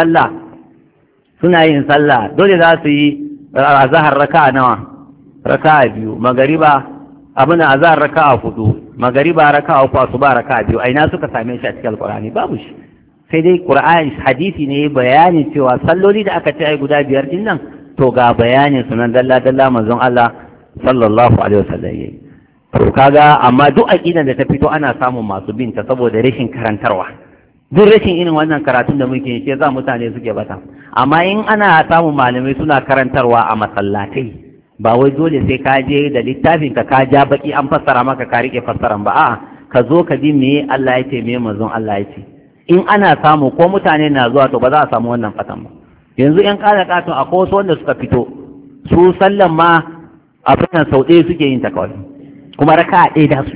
suna yin sallah dole za su yi azhar raka'a nawa, raka'a biyu, magariba abin azhar raka'a 4, magariba raka'a 3, asuba raka'a 2. Aina suka same shi a cikin alqur'ani? Babu shi. Sai dai qur'ani hadisi ne bayani cewa salloli da aka ce ai guda 5 din nan to ga bayanin sunan dalla dalla manzon Allah sallallahu alaihi wasallam yayi. To kaga amma duk aqidan da ta fito ana samun masu binta saboda rashin karantarwa. Duk rashin irin wannan karatun da muke yi za mutane suke bata. Amma in ana samun malamai suna karantarwa a masallatai, ba wai dole sai ka je da littafin ka ja baki an fassara maka ka rike fassaran ba, a'a ka zo ka ji me Allah ya ce me manzon Allah ya ce. In ana samu ko mutane na zuwa to ba za a samu wannan fatan ba. Yanzu yan kala katon akwai wasu wanda suka fito su sallan ma abin sau ɗaya suke yin ta kawai, kuma raka ɗaya da su,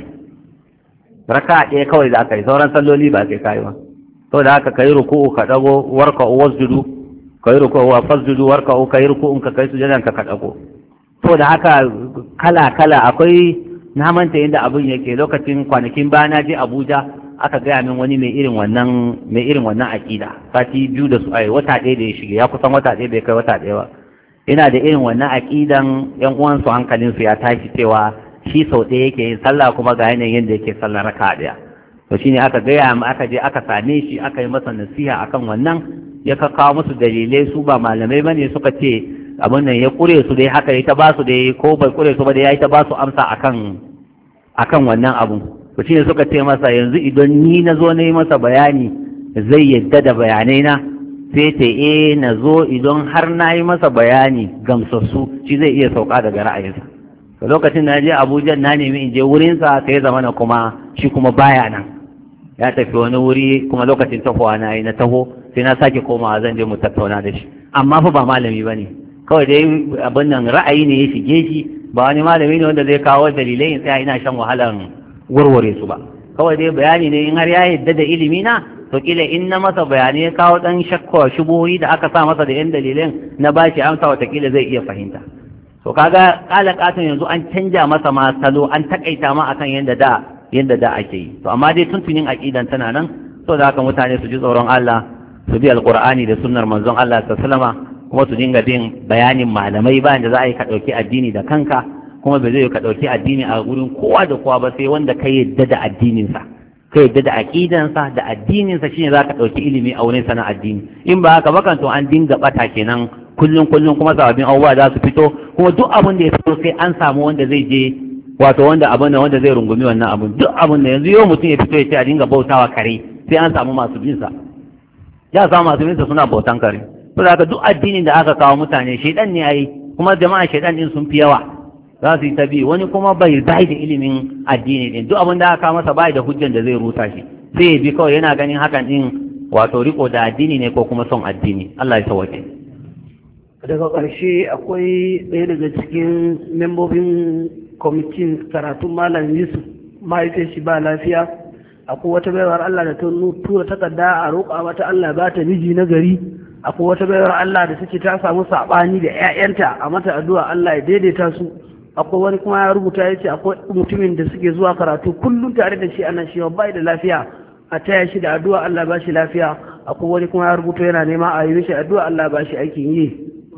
raka ɗaya kawai da aka yi, sauran salloli ba sai kayi ba. To da haka kai ruku'u ka dago, warka'u wasjudu, kai ruku'u wa fasjudu, warka'u kai ruku'un ka kai sujudan ka dago. To da haka kala akwai, na manta yadda abin yake lokacin kwanakin baya na je Abuja aka gaya min wani mai irin wannan aƙida, sati 2 da su ai wata ɗaya da ya shige, ya kusan wata ɗaya bai kai wata ɗaya ba. Ina da irin wannan aƙidan yan uwansu hankalin su ya tashi cewa shi sau ɗaya yake yin sallah kuma ga yanayin yadda yake sallah raka ɗaya. To shine aka gaya mu, aka je aka same shi aka yi masa nasiha akan wannan, ya kawo musu dalilai, su ba malamai bane, suka ce abin nan ya kure su dai haka ya ta ba su dai, ko bai kure su ba dai ya ta ba su amsa akan wannan abun. To shine suka ce masa yanzu idan ni na zo na yi masa bayani zai yadda da bayanai na, sai ce na zo idan har na yi masa bayani gamsassu shi zai iya sauka daga ra'ayinsa. To lokacin da na je Abuja na nemi in je wurinsa, sai ya zama na kuma shi kuma baya nan, ya tafi wani wuri, kuma lokacin tahowa na yi na taho sai na sake komawa zan je mu tattauna da shi. Amma fa ba malami ba ne, kawai dai abin nan ra'ayi ne ya shige shi, ba wani malami ne wanda zai kawo dalilai in tsaya ina shan wahalan warware su ba. Kawai dai bayani ne, in har ya yadda da ilimi na to kila in na masa bayani ya kawo dan shakka shubuhi da aka sa masa da yan dalilan na bashi amsa, watakila zai iya fahimta. To kaga kala katon yanzu an canja masa ma salo, an takaita ma akan yanda da ake yi. To amma dai tuntunin aqidan tana nan, so da haka mutane su ji tsoron Allah, su bi alqur'ani da sunnar manzon Allah sallallahu alaihi wasallam, kuma su dinga bin bayanin malamai, bayan da za a yi ka dauki addini da kanka, kuma bai zai ka ɗauki addini a gurin kowa da kowa ba sai wanda ka yadda da addininsa, ka yadda da aƙidansa da addininsa, shine za ka ɗauki ilimi a wurin sana addini. In ba haka bakan to an dinga ɓata kenan kullum kuma sababbin abubuwa za su fito, kuma duk abin da ya fito sai an samu wanda zai je, wato wanda zai rungumi wannan abin. Duk abin da yanzu yau mutum ya fito ya ce a dinga bautawa kare, sai an samu masu binsa, ya samu masu binsa suna bautan kare. To da haka duk addinin da aka kawo mutane shaidan ne yayi, kuma jama'a shaidan din sun fi yawa, za su yi ta bi. Wani kuma bai da ilimin addini din, duk abin da aka masa bai da hujjan da zai rusa shi, sai ya bi kawai yana ganin hakan din wato riko da addini ne ko kuma son addini. Allah ya sauke. Daga ƙarshe akwai ɗaya daga cikin membobin kwamitin karatun Malam Yusuf, mahaifiyar shi ba lafiya. Akwai wata baiwar Allah da ta tura takarda a roƙa mata Allah ba ta miji na gari. Akwai wata baiwar Allah da take ta samu saɓani da 'ya'yanta, a mata addu'a Allah ya daidaita su. Akwai wani kuma ya rubuta ya ce akwai mutumin da suke zuwa karatu kullum tare da shi anan, shi bai da lafiya, a taya shi da addu'a Allah ba shi lafiya. Akwai wani kuma ya rubuta yana nema a yi mishi addu'a Allah ba shi aikin yi.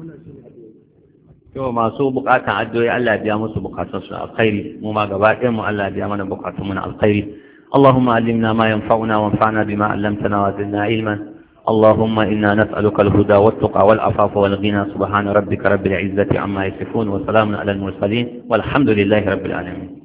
Yau masu bukatan addu'o'i Allah biya musu bukatun su alkhairi, mu ma gaba ɗayan mu Allah biya mana bukatun mu na alkhairi. Allahumma allimna ma yanfa'una wanfa'na bima 'allamtana wa zidna ilman. اللهم إنا نسألك الهدى والتقى والعفاف والغنى سبحان ربك رب العزة عما يصفون وسلام على المرسلين والحمد لله رب العالمين.